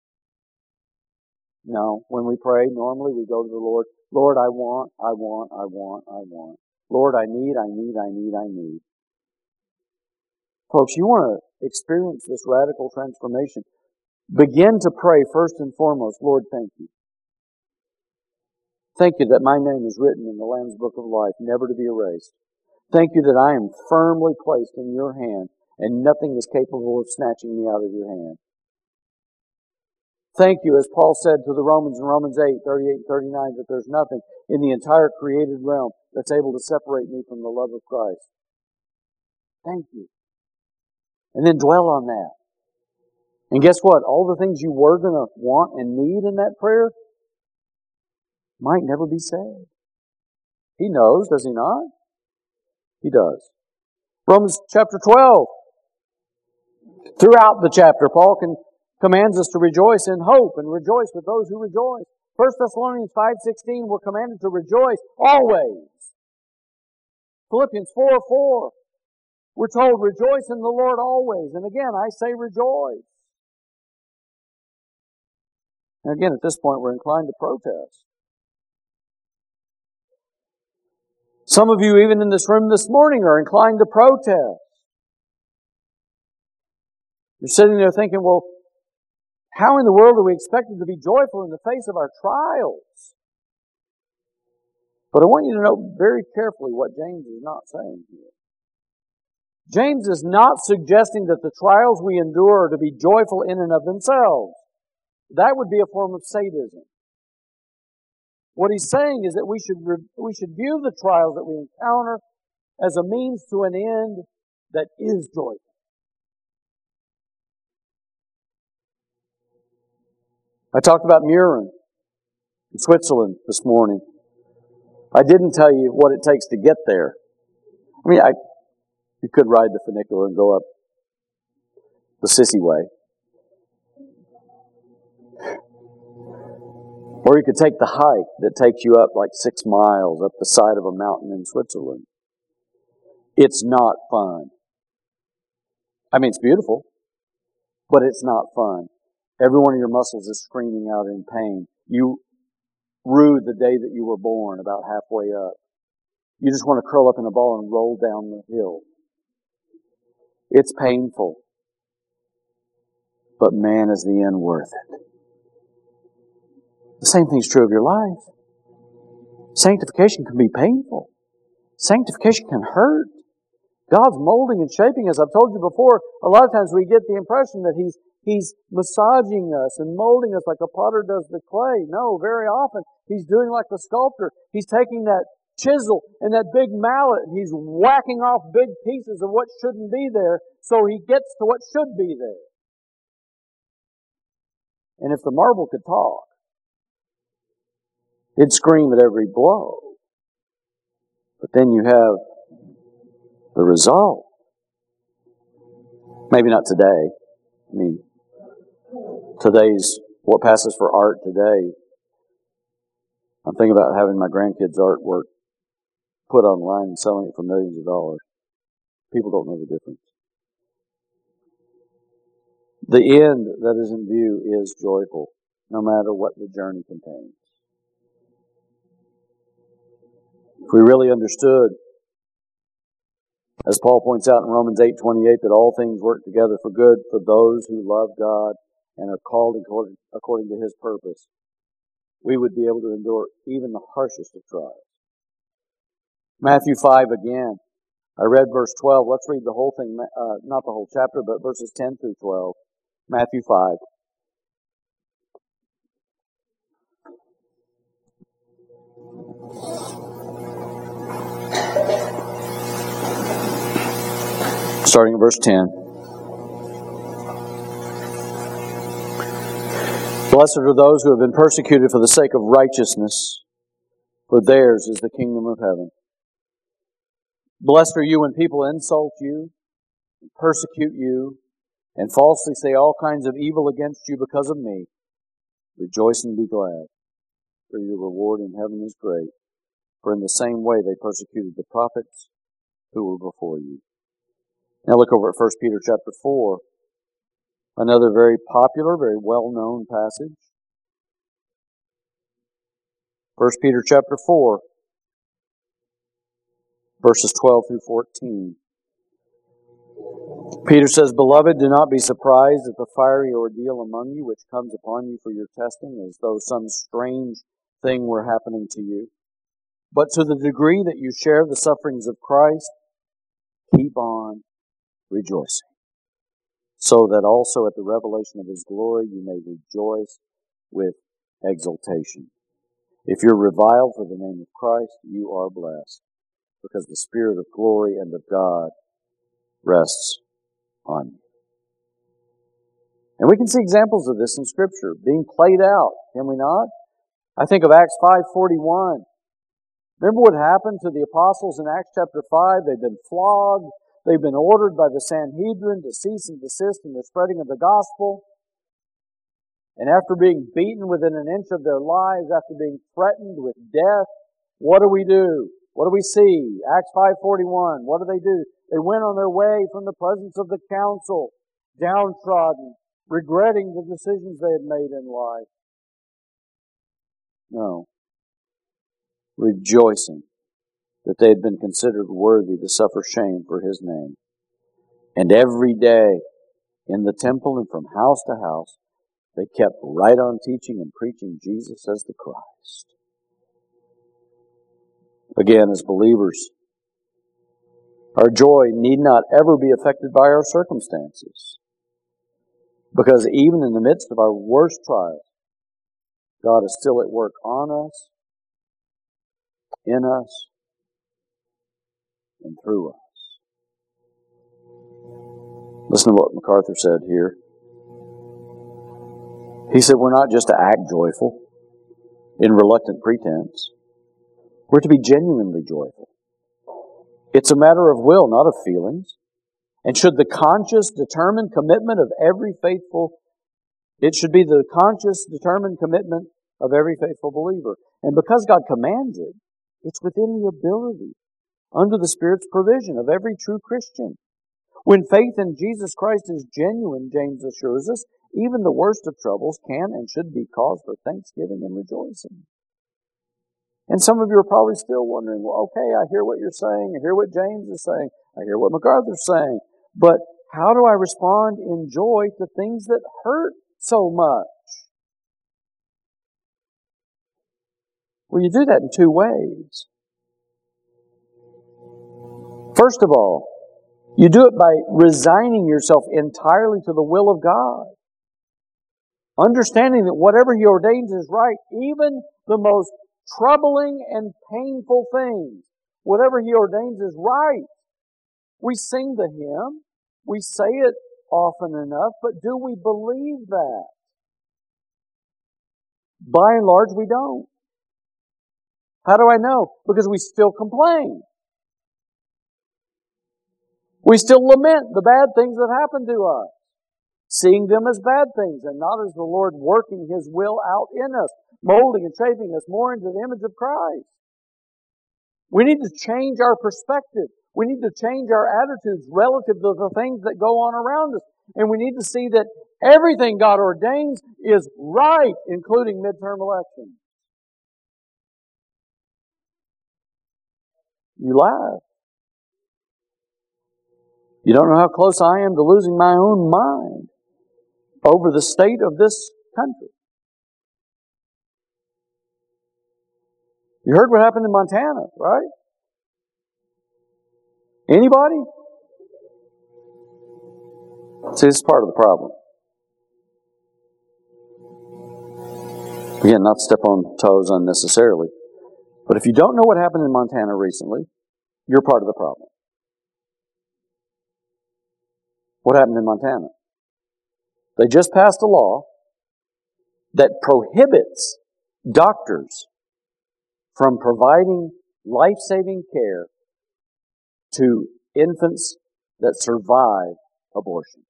No. When we pray, normally we go to the Lord. Lord, I want, I want, I want, I want. Lord, I need, I need, I need, I need. Folks, you want to experience this radical transformation. Begin to pray first and foremost, Lord, thank you. Thank you that my name is written in the Lamb's Book of Life, never to be erased. Thank you that I am firmly placed in your hand and nothing is capable of snatching me out of your hand. Thank you, as Paul said to the Romans in Romans eight, thirty-eight and thirty-nine, that there's nothing in the entire created realm that's able to separate me from the love of Christ. Thank you. And then dwell on that. And guess what? All the things you were going to want and need in that prayer might never be said. He knows, does He not? He does. Romans chapter twelve. Throughout the chapter, Paul can, commands us to rejoice in hope and rejoice with those who rejoice. First Thessalonians five sixteen, we're commanded to rejoice always. Philippians four four, we're told, rejoice in the Lord always. And again, I say rejoice. And again, at this point, we're inclined to protest. Some of you, even in this room this morning, are inclined to protest. You're sitting there thinking, well, how in the world are we expected to be joyful in the face of our trials? But I want you to note very carefully what James is not saying here. James is not suggesting that the trials we endure are to be joyful in and of themselves. That would be a form of sadism. What he's saying is that we should re- we should view the trials that we encounter as a means to an end that is joyful. I talked about Mürren in Switzerland this morning. I didn't tell you what it takes to get there. I mean, I you could ride the funicular and go up the Sissy way. Or you could take the hike that takes you up like six miles up the side of a mountain in Switzerland. It's not fun. I mean, it's beautiful, but it's not fun. Every one of your muscles is screaming out in pain. You rue the day that you were born about halfway up. You just want to curl up in a ball and roll down the hill. It's painful. But man, is the end worth it. The same thing is true of your life. Sanctification can be painful. Sanctification can hurt. God's molding and shaping us. I've told you before, a lot of times we get the impression that He's He's massaging us and molding us like a potter does the clay. No, very often He's doing like the sculptor. He's taking that chisel and that big mallet and He's whacking off big pieces of what shouldn't be there so He gets to what should be there. And if the marble could talk, it'd scream at every blow. But then you have the result. Maybe not today. I mean, today's, what passes for art today, I'm thinking about having my grandkids' artwork put online and selling it for millions of dollars. People don't know the difference. The end that is in view is joyful, no matter what the journey contains. If we really understood, as Paul points out in Romans eight twenty-eight, that all things work together for good for those who love God and are called according, according to His purpose, we would be able to endure even the harshest of trials. Matthew five again. I read verse twelve. Let's read the whole thing, uh, not the whole chapter, but verses ten through twelve. Matthew five. Starting at verse ten. Blessed are those who have been persecuted for the sake of righteousness, for theirs is the kingdom of heaven. Blessed are you when people insult you, and persecute you, and falsely say all kinds of evil against you because of me. Rejoice and be glad, for your reward in heaven is great. For in the same way they persecuted the prophets who were before you. Now look over at First Peter chapter four. Another very popular, very well-known passage. First Peter chapter four, verses twelve through fourteen. Peter says, Beloved, do not be surprised at the fiery ordeal among you which comes upon you for your testing, as though some strange thing were happening to you. But to the degree that you share the sufferings of Christ, keep on rejoicing, so that also at the revelation of His glory you may rejoice with exultation. If you're reviled for the name of Christ, you are blessed, because the Spirit of glory and of God rests on you. And we can see examples of this in Scripture being played out, can we not? I think of Acts five forty-one. Remember what happened to the apostles in Acts chapter five? They've been flogged. They've been ordered by the Sanhedrin to cease and desist in the spreading of the gospel. And after being beaten within an inch of their lives, after being threatened with death, what do we do? What do we see? Acts five forty-one. What do they do? They went on their way from the presence of the council, downtrodden, regretting the decisions they had made in life. No. Rejoicing that they had been considered worthy to suffer shame for His name. And every day in the temple and from house to house, they kept right on teaching and preaching Jesus as the Christ. Again, as believers, our joy need not ever be affected by our circumstances. Because even in the midst of our worst trials, God is still at work on us, in us, and through us. Listen to what MacArthur said here. He said, we're not just to act joyful in reluctant pretense. We're to be genuinely joyful. It's a matter of will, not of feelings. And should the conscious, determined commitment of every faithful, it should be the conscious, determined commitment of every faithful believer. And because God commands it, it's within the ability, under the Spirit's provision of every true Christian. When faith in Jesus Christ is genuine, James assures us, even the worst of troubles can and should be cause for thanksgiving and rejoicing. And some of you are probably still wondering, well, okay, I hear what you're saying, I hear what James is saying, I hear what MacArthur's saying, but how do I respond in joy to things that hurt so much? Well, you do that in two ways. First of all, you do it by resigning yourself entirely to the will of God. Understanding that whatever He ordains is right, even the most troubling and painful things, whatever He ordains is right. We sing the hymn, we say it often enough, but do we believe that? By and large, we don't. How do I know? Because we still complain. We still lament the bad things that happen to us, seeing them as bad things and not as the Lord working His will out in us, molding and shaping us more into the image of Christ. We need to change our perspective. We need to change our attitudes relative to the things that go on around us. And we need to see that everything God ordains is right, including midterm elections. You laugh. You don't know how close I am to losing my own mind over the state of this country. You heard what happened in Montana, right? Anybody? See, this is part of the problem. Again, not to step on toes unnecessarily. But if you don't know what happened in Montana recently, you're part of the problem. What happened in Montana? They just passed a law that prohibits doctors from providing life-saving care to infants that survive abortion.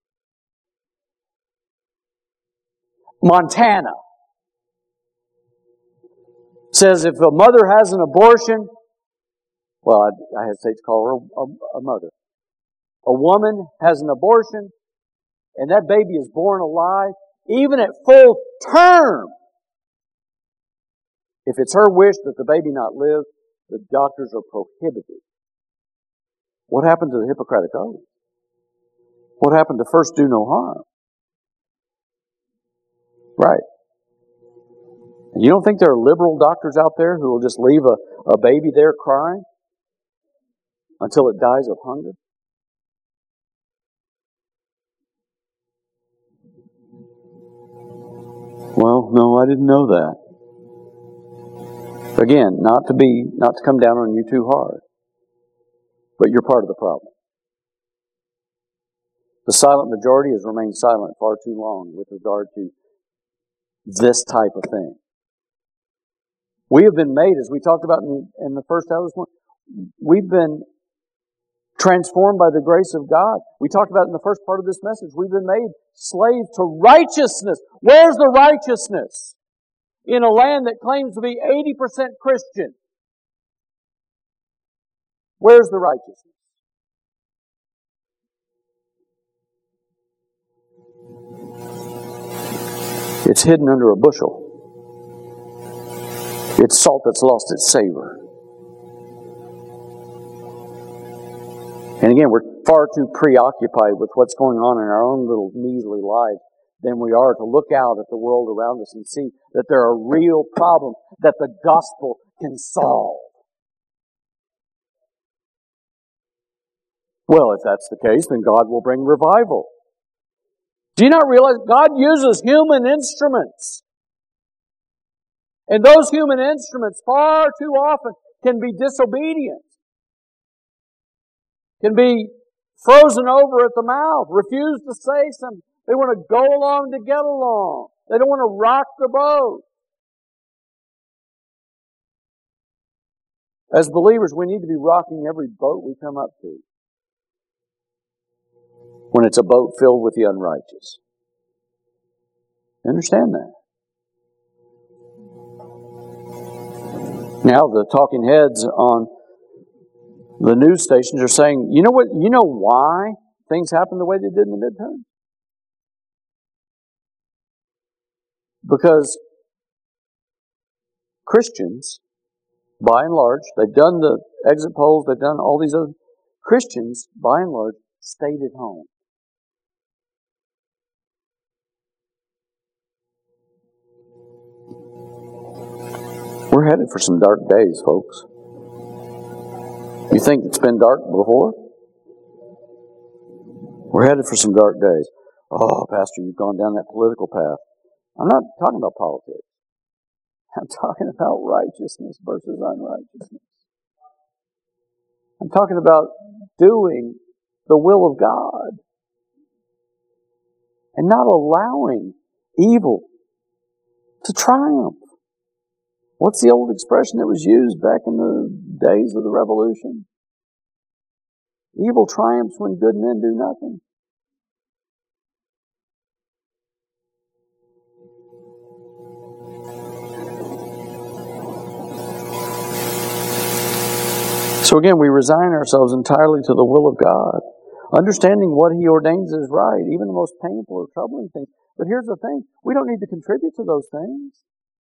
Montana says if a mother has an abortion, well, I, I hesitate to call her a, a mother. A woman has an abortion, and that baby is born alive, even at full term. If it's her wish that the baby not live, the doctors are prohibited. What happened to the Hippocratic Oath? What happened to first do no harm? Right. And you don't think there are liberal doctors out there who will just leave a, a baby there crying until it dies of hunger? Well, no, I didn't know that. Again, not to be, not to come down on you too hard, but you're part of the problem. The silent majority has remained silent far too long with regard to this type of thing. We have been made, as we talked about in the, in the first hour this morning, we've been transformed by the grace of God. We talked about in the first part of this message, we've been made slaves to righteousness. Where's the righteousness? In a land that claims to be eighty percent Christian. Where's the righteousness? It's hidden under a bushel. It's salt that's lost its savor. And again, we're far too preoccupied with what's going on in our own little measly lives than we are to look out at the world around us and see that there are real problems that the gospel can solve. Well, if that's the case, then God will bring revival. Do you not realize God uses human instruments? And those human instruments far too often can be disobedient, can be frozen over at the mouth, refuse to say something. They want to go along to get along. They don't want to rock the boat. As believers, we need to be rocking every boat we come up to when it's a boat filled with the unrighteous. You understand that? Now the talking heads on the news stations are saying, you know what? You know why things happen the way they did in the midterm? Because Christians, by and large, they've done the exit polls, they've done all these other Christians, by and large, stayed at home. We're We're headed for some dark days, folks. You think it's been dark before? We're headed for some dark days. Oh, Pastor, you've gone down that political path. I'm not talking about politics. I'm talking about righteousness versus unrighteousness. I'm talking about doing the will of God and not allowing evil to triumph. What's the old expression that was used back in the days of the Revolution? Evil triumphs when good men do nothing. So again, we resign ourselves entirely to the will of God, understanding what He ordains is right, even the most painful or troubling things. But here's the thing, we don't need to contribute to those things.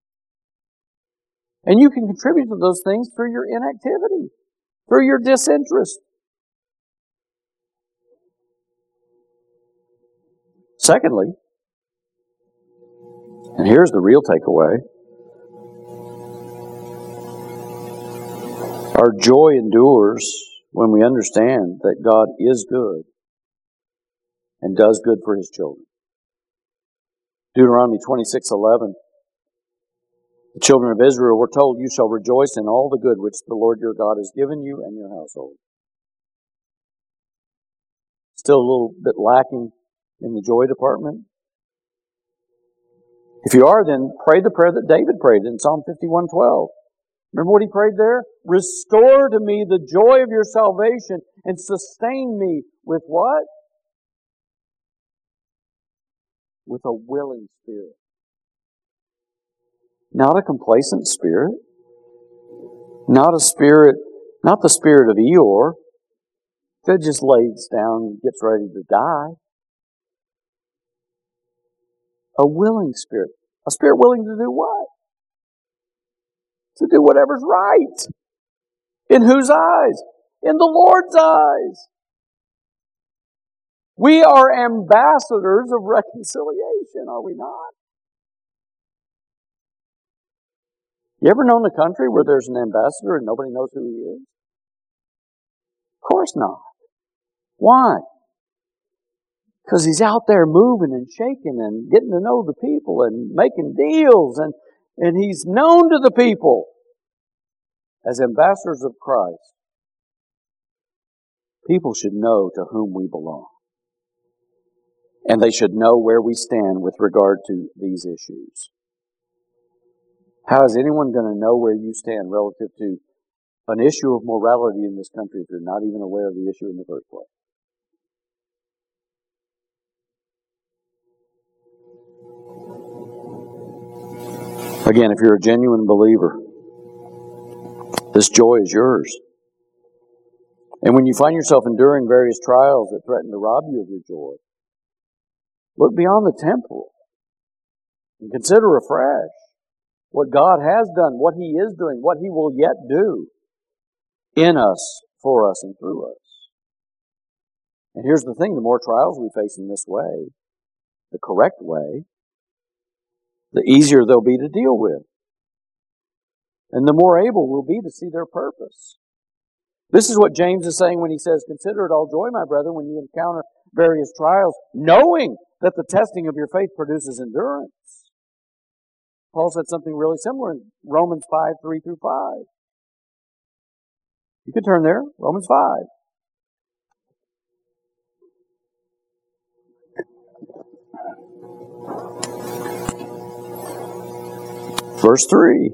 And you can contribute to those things through your inactivity, through your disinterest. Secondly, and here's the real takeaway, our joy endures when we understand that God is good and does good for His children. Deuteronomy twenty-six eleven. The children of Israel were told, "You shall rejoice in all the good which the Lord your God has given you and your household." Still a little bit lacking in the joy department? If you are, then pray the prayer that David prayed in Psalm fifty-one twelve. Remember what he prayed there? Restore to me the joy of your salvation and sustain me with what? With a willing spirit. Not a complacent spirit. Not a spirit, not the spirit of Eeyore that just lays down and gets ready to die. A willing spirit. A spirit willing to do what? To do whatever's right. In whose eyes? In the Lord's eyes. We are ambassadors of reconciliation, are we not? You ever known a country where there's an ambassador and nobody knows who he is? Of course not. Why? Because he's out there moving and shaking and getting to know the people and making deals, and, and he's known to the people. As ambassadors of Christ, people should know to whom we belong. And they should know where we stand with regard to these issues. How is anyone going to know where you stand relative to an issue of morality in this country if you're not even aware of the issue in the first place? Again, if you're a genuine believer, this joy is yours. And when you find yourself enduring various trials that threaten to rob you of your joy, look beyond the temporal and consider afresh what God has done, what He is doing, what He will yet do in us, for us, and through us. And here's the thing, the more trials we face in this way, the correct way, the easier they'll be to deal with. And the more able we'll be to see their purpose. This is what James is saying when he says, "Consider it all joy, my brethren, when you encounter various trials, knowing that the testing of your faith produces endurance." Paul said something really similar in Romans five, three through five. You can turn there, Romans five. Verse three.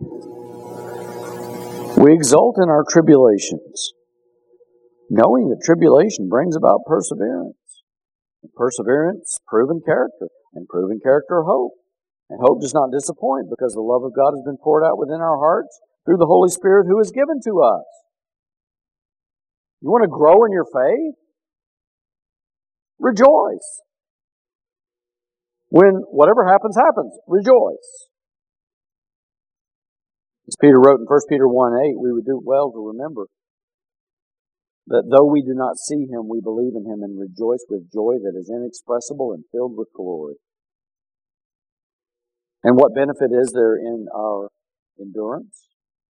"We exult in our tribulations, knowing that tribulation brings about perseverance. And perseverance, proven character. And proven character, hope. And hope does not disappoint, because the love of God has been poured out within our hearts through the Holy Spirit who is given to us." You want to grow in your faith? Rejoice. When whatever happens, happens. Rejoice. As Peter wrote in First Peter one eight, we would do well to remember that though we do not see Him, we believe in Him and rejoice with joy that is inexpressible and filled with glory. And what benefit is there in our endurance?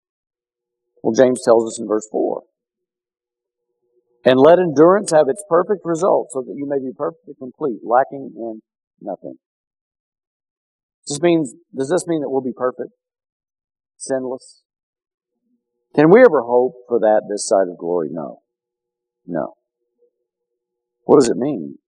Well, James tells us in verse four. And let endurance have its perfect result, so that you may be perfectly complete, lacking in nothing. This means, does this mean that we'll be perfect? Sinless? Can we ever hope for that this side of glory? No. No. What does it mean?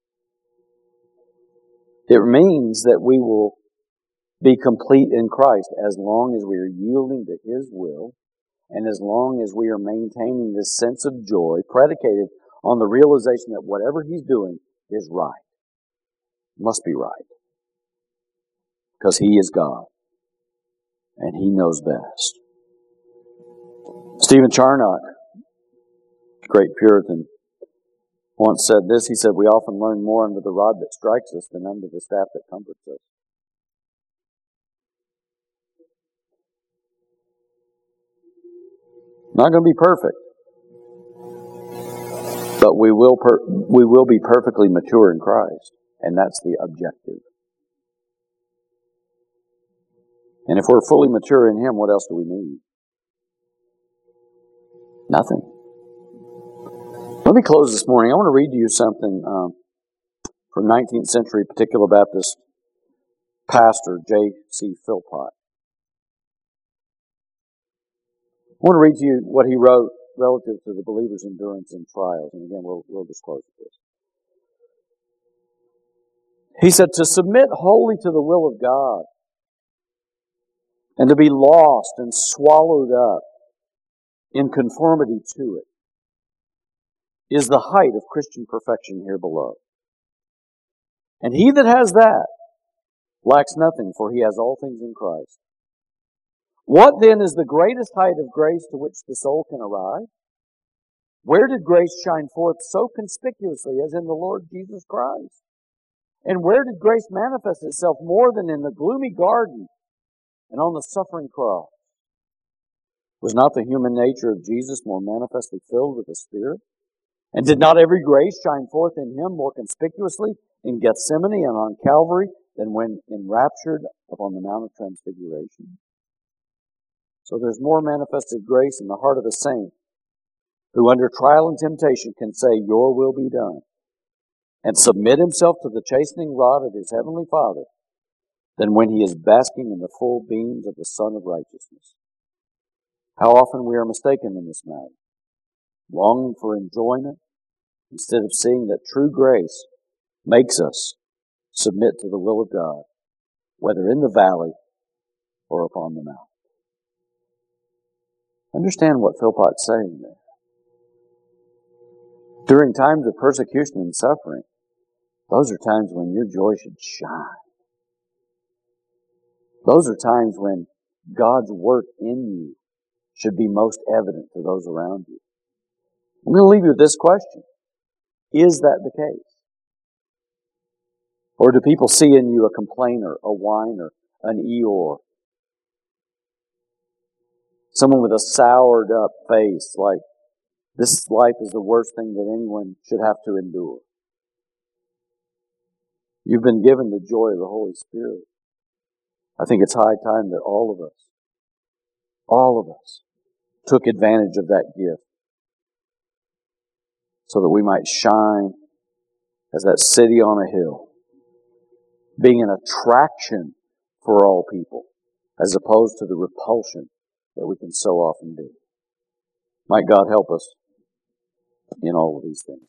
It means that we will be complete in Christ as long as we are yielding to His will, and as long as we are maintaining this sense of joy predicated on the realization that whatever He's doing is right. Must be right. Because He is God. And He knows best. Stephen Charnock, great Puritan, once said this. He said, we often learn more under the rod that strikes us than under the staff that comforts us. Not going to be perfect. But we will per- we will be perfectly mature in Christ. And that's the objective. And if we're fully mature in Him, what else do we need? Nothing. Let me close this morning. I want to read to you something um, from nineteenth century Particular Baptist pastor J C Philpott. I want to read to you what he wrote relative to the believer's endurance in trials. And again, we'll, we'll just close with this. He said, to submit wholly to the will of God and to be lost and swallowed up in conformity to it is the height of Christian perfection here below. And he that has that lacks nothing, for he has all things in Christ. What then is the greatest height of grace to which the soul can arrive? Where did grace shine forth so conspicuously as in the Lord Jesus Christ? And where did grace manifest itself more than in the gloomy garden and on the suffering cross? Was not the human nature of Jesus more manifestly filled with the Spirit? And did not every grace shine forth in Him more conspicuously in Gethsemane and on Calvary than when enraptured upon the Mount of Transfiguration? So there's more manifested grace in the heart of a saint who under trial and temptation can say, your will be done, and submit himself to the chastening rod of his heavenly Father than when he is basking in the full beams of the Sun of Righteousness. How often we are mistaken in this matter, longing for enjoyment instead of seeing that true grace makes us submit to the will of God, whether in the valley or upon the mountain. Understand what Philpott's saying there. During times of persecution and suffering, those are times when your joy should shine. Those are times when God's work in you should be most evident to those around you. I'm going to leave you with this question. Is that the case? Or do people see in you a complainer, a whiner, an Eeyore? Someone with a soured up face, like this life is the worst thing that anyone should have to endure. You've been given the joy of the Holy Spirit. I think it's high time that all of us, all of us, took advantage of that gift so that we might shine as that city on a hill, being an attraction for all people, as opposed to the repulsion that we can so often do. Might God help us in all of these things.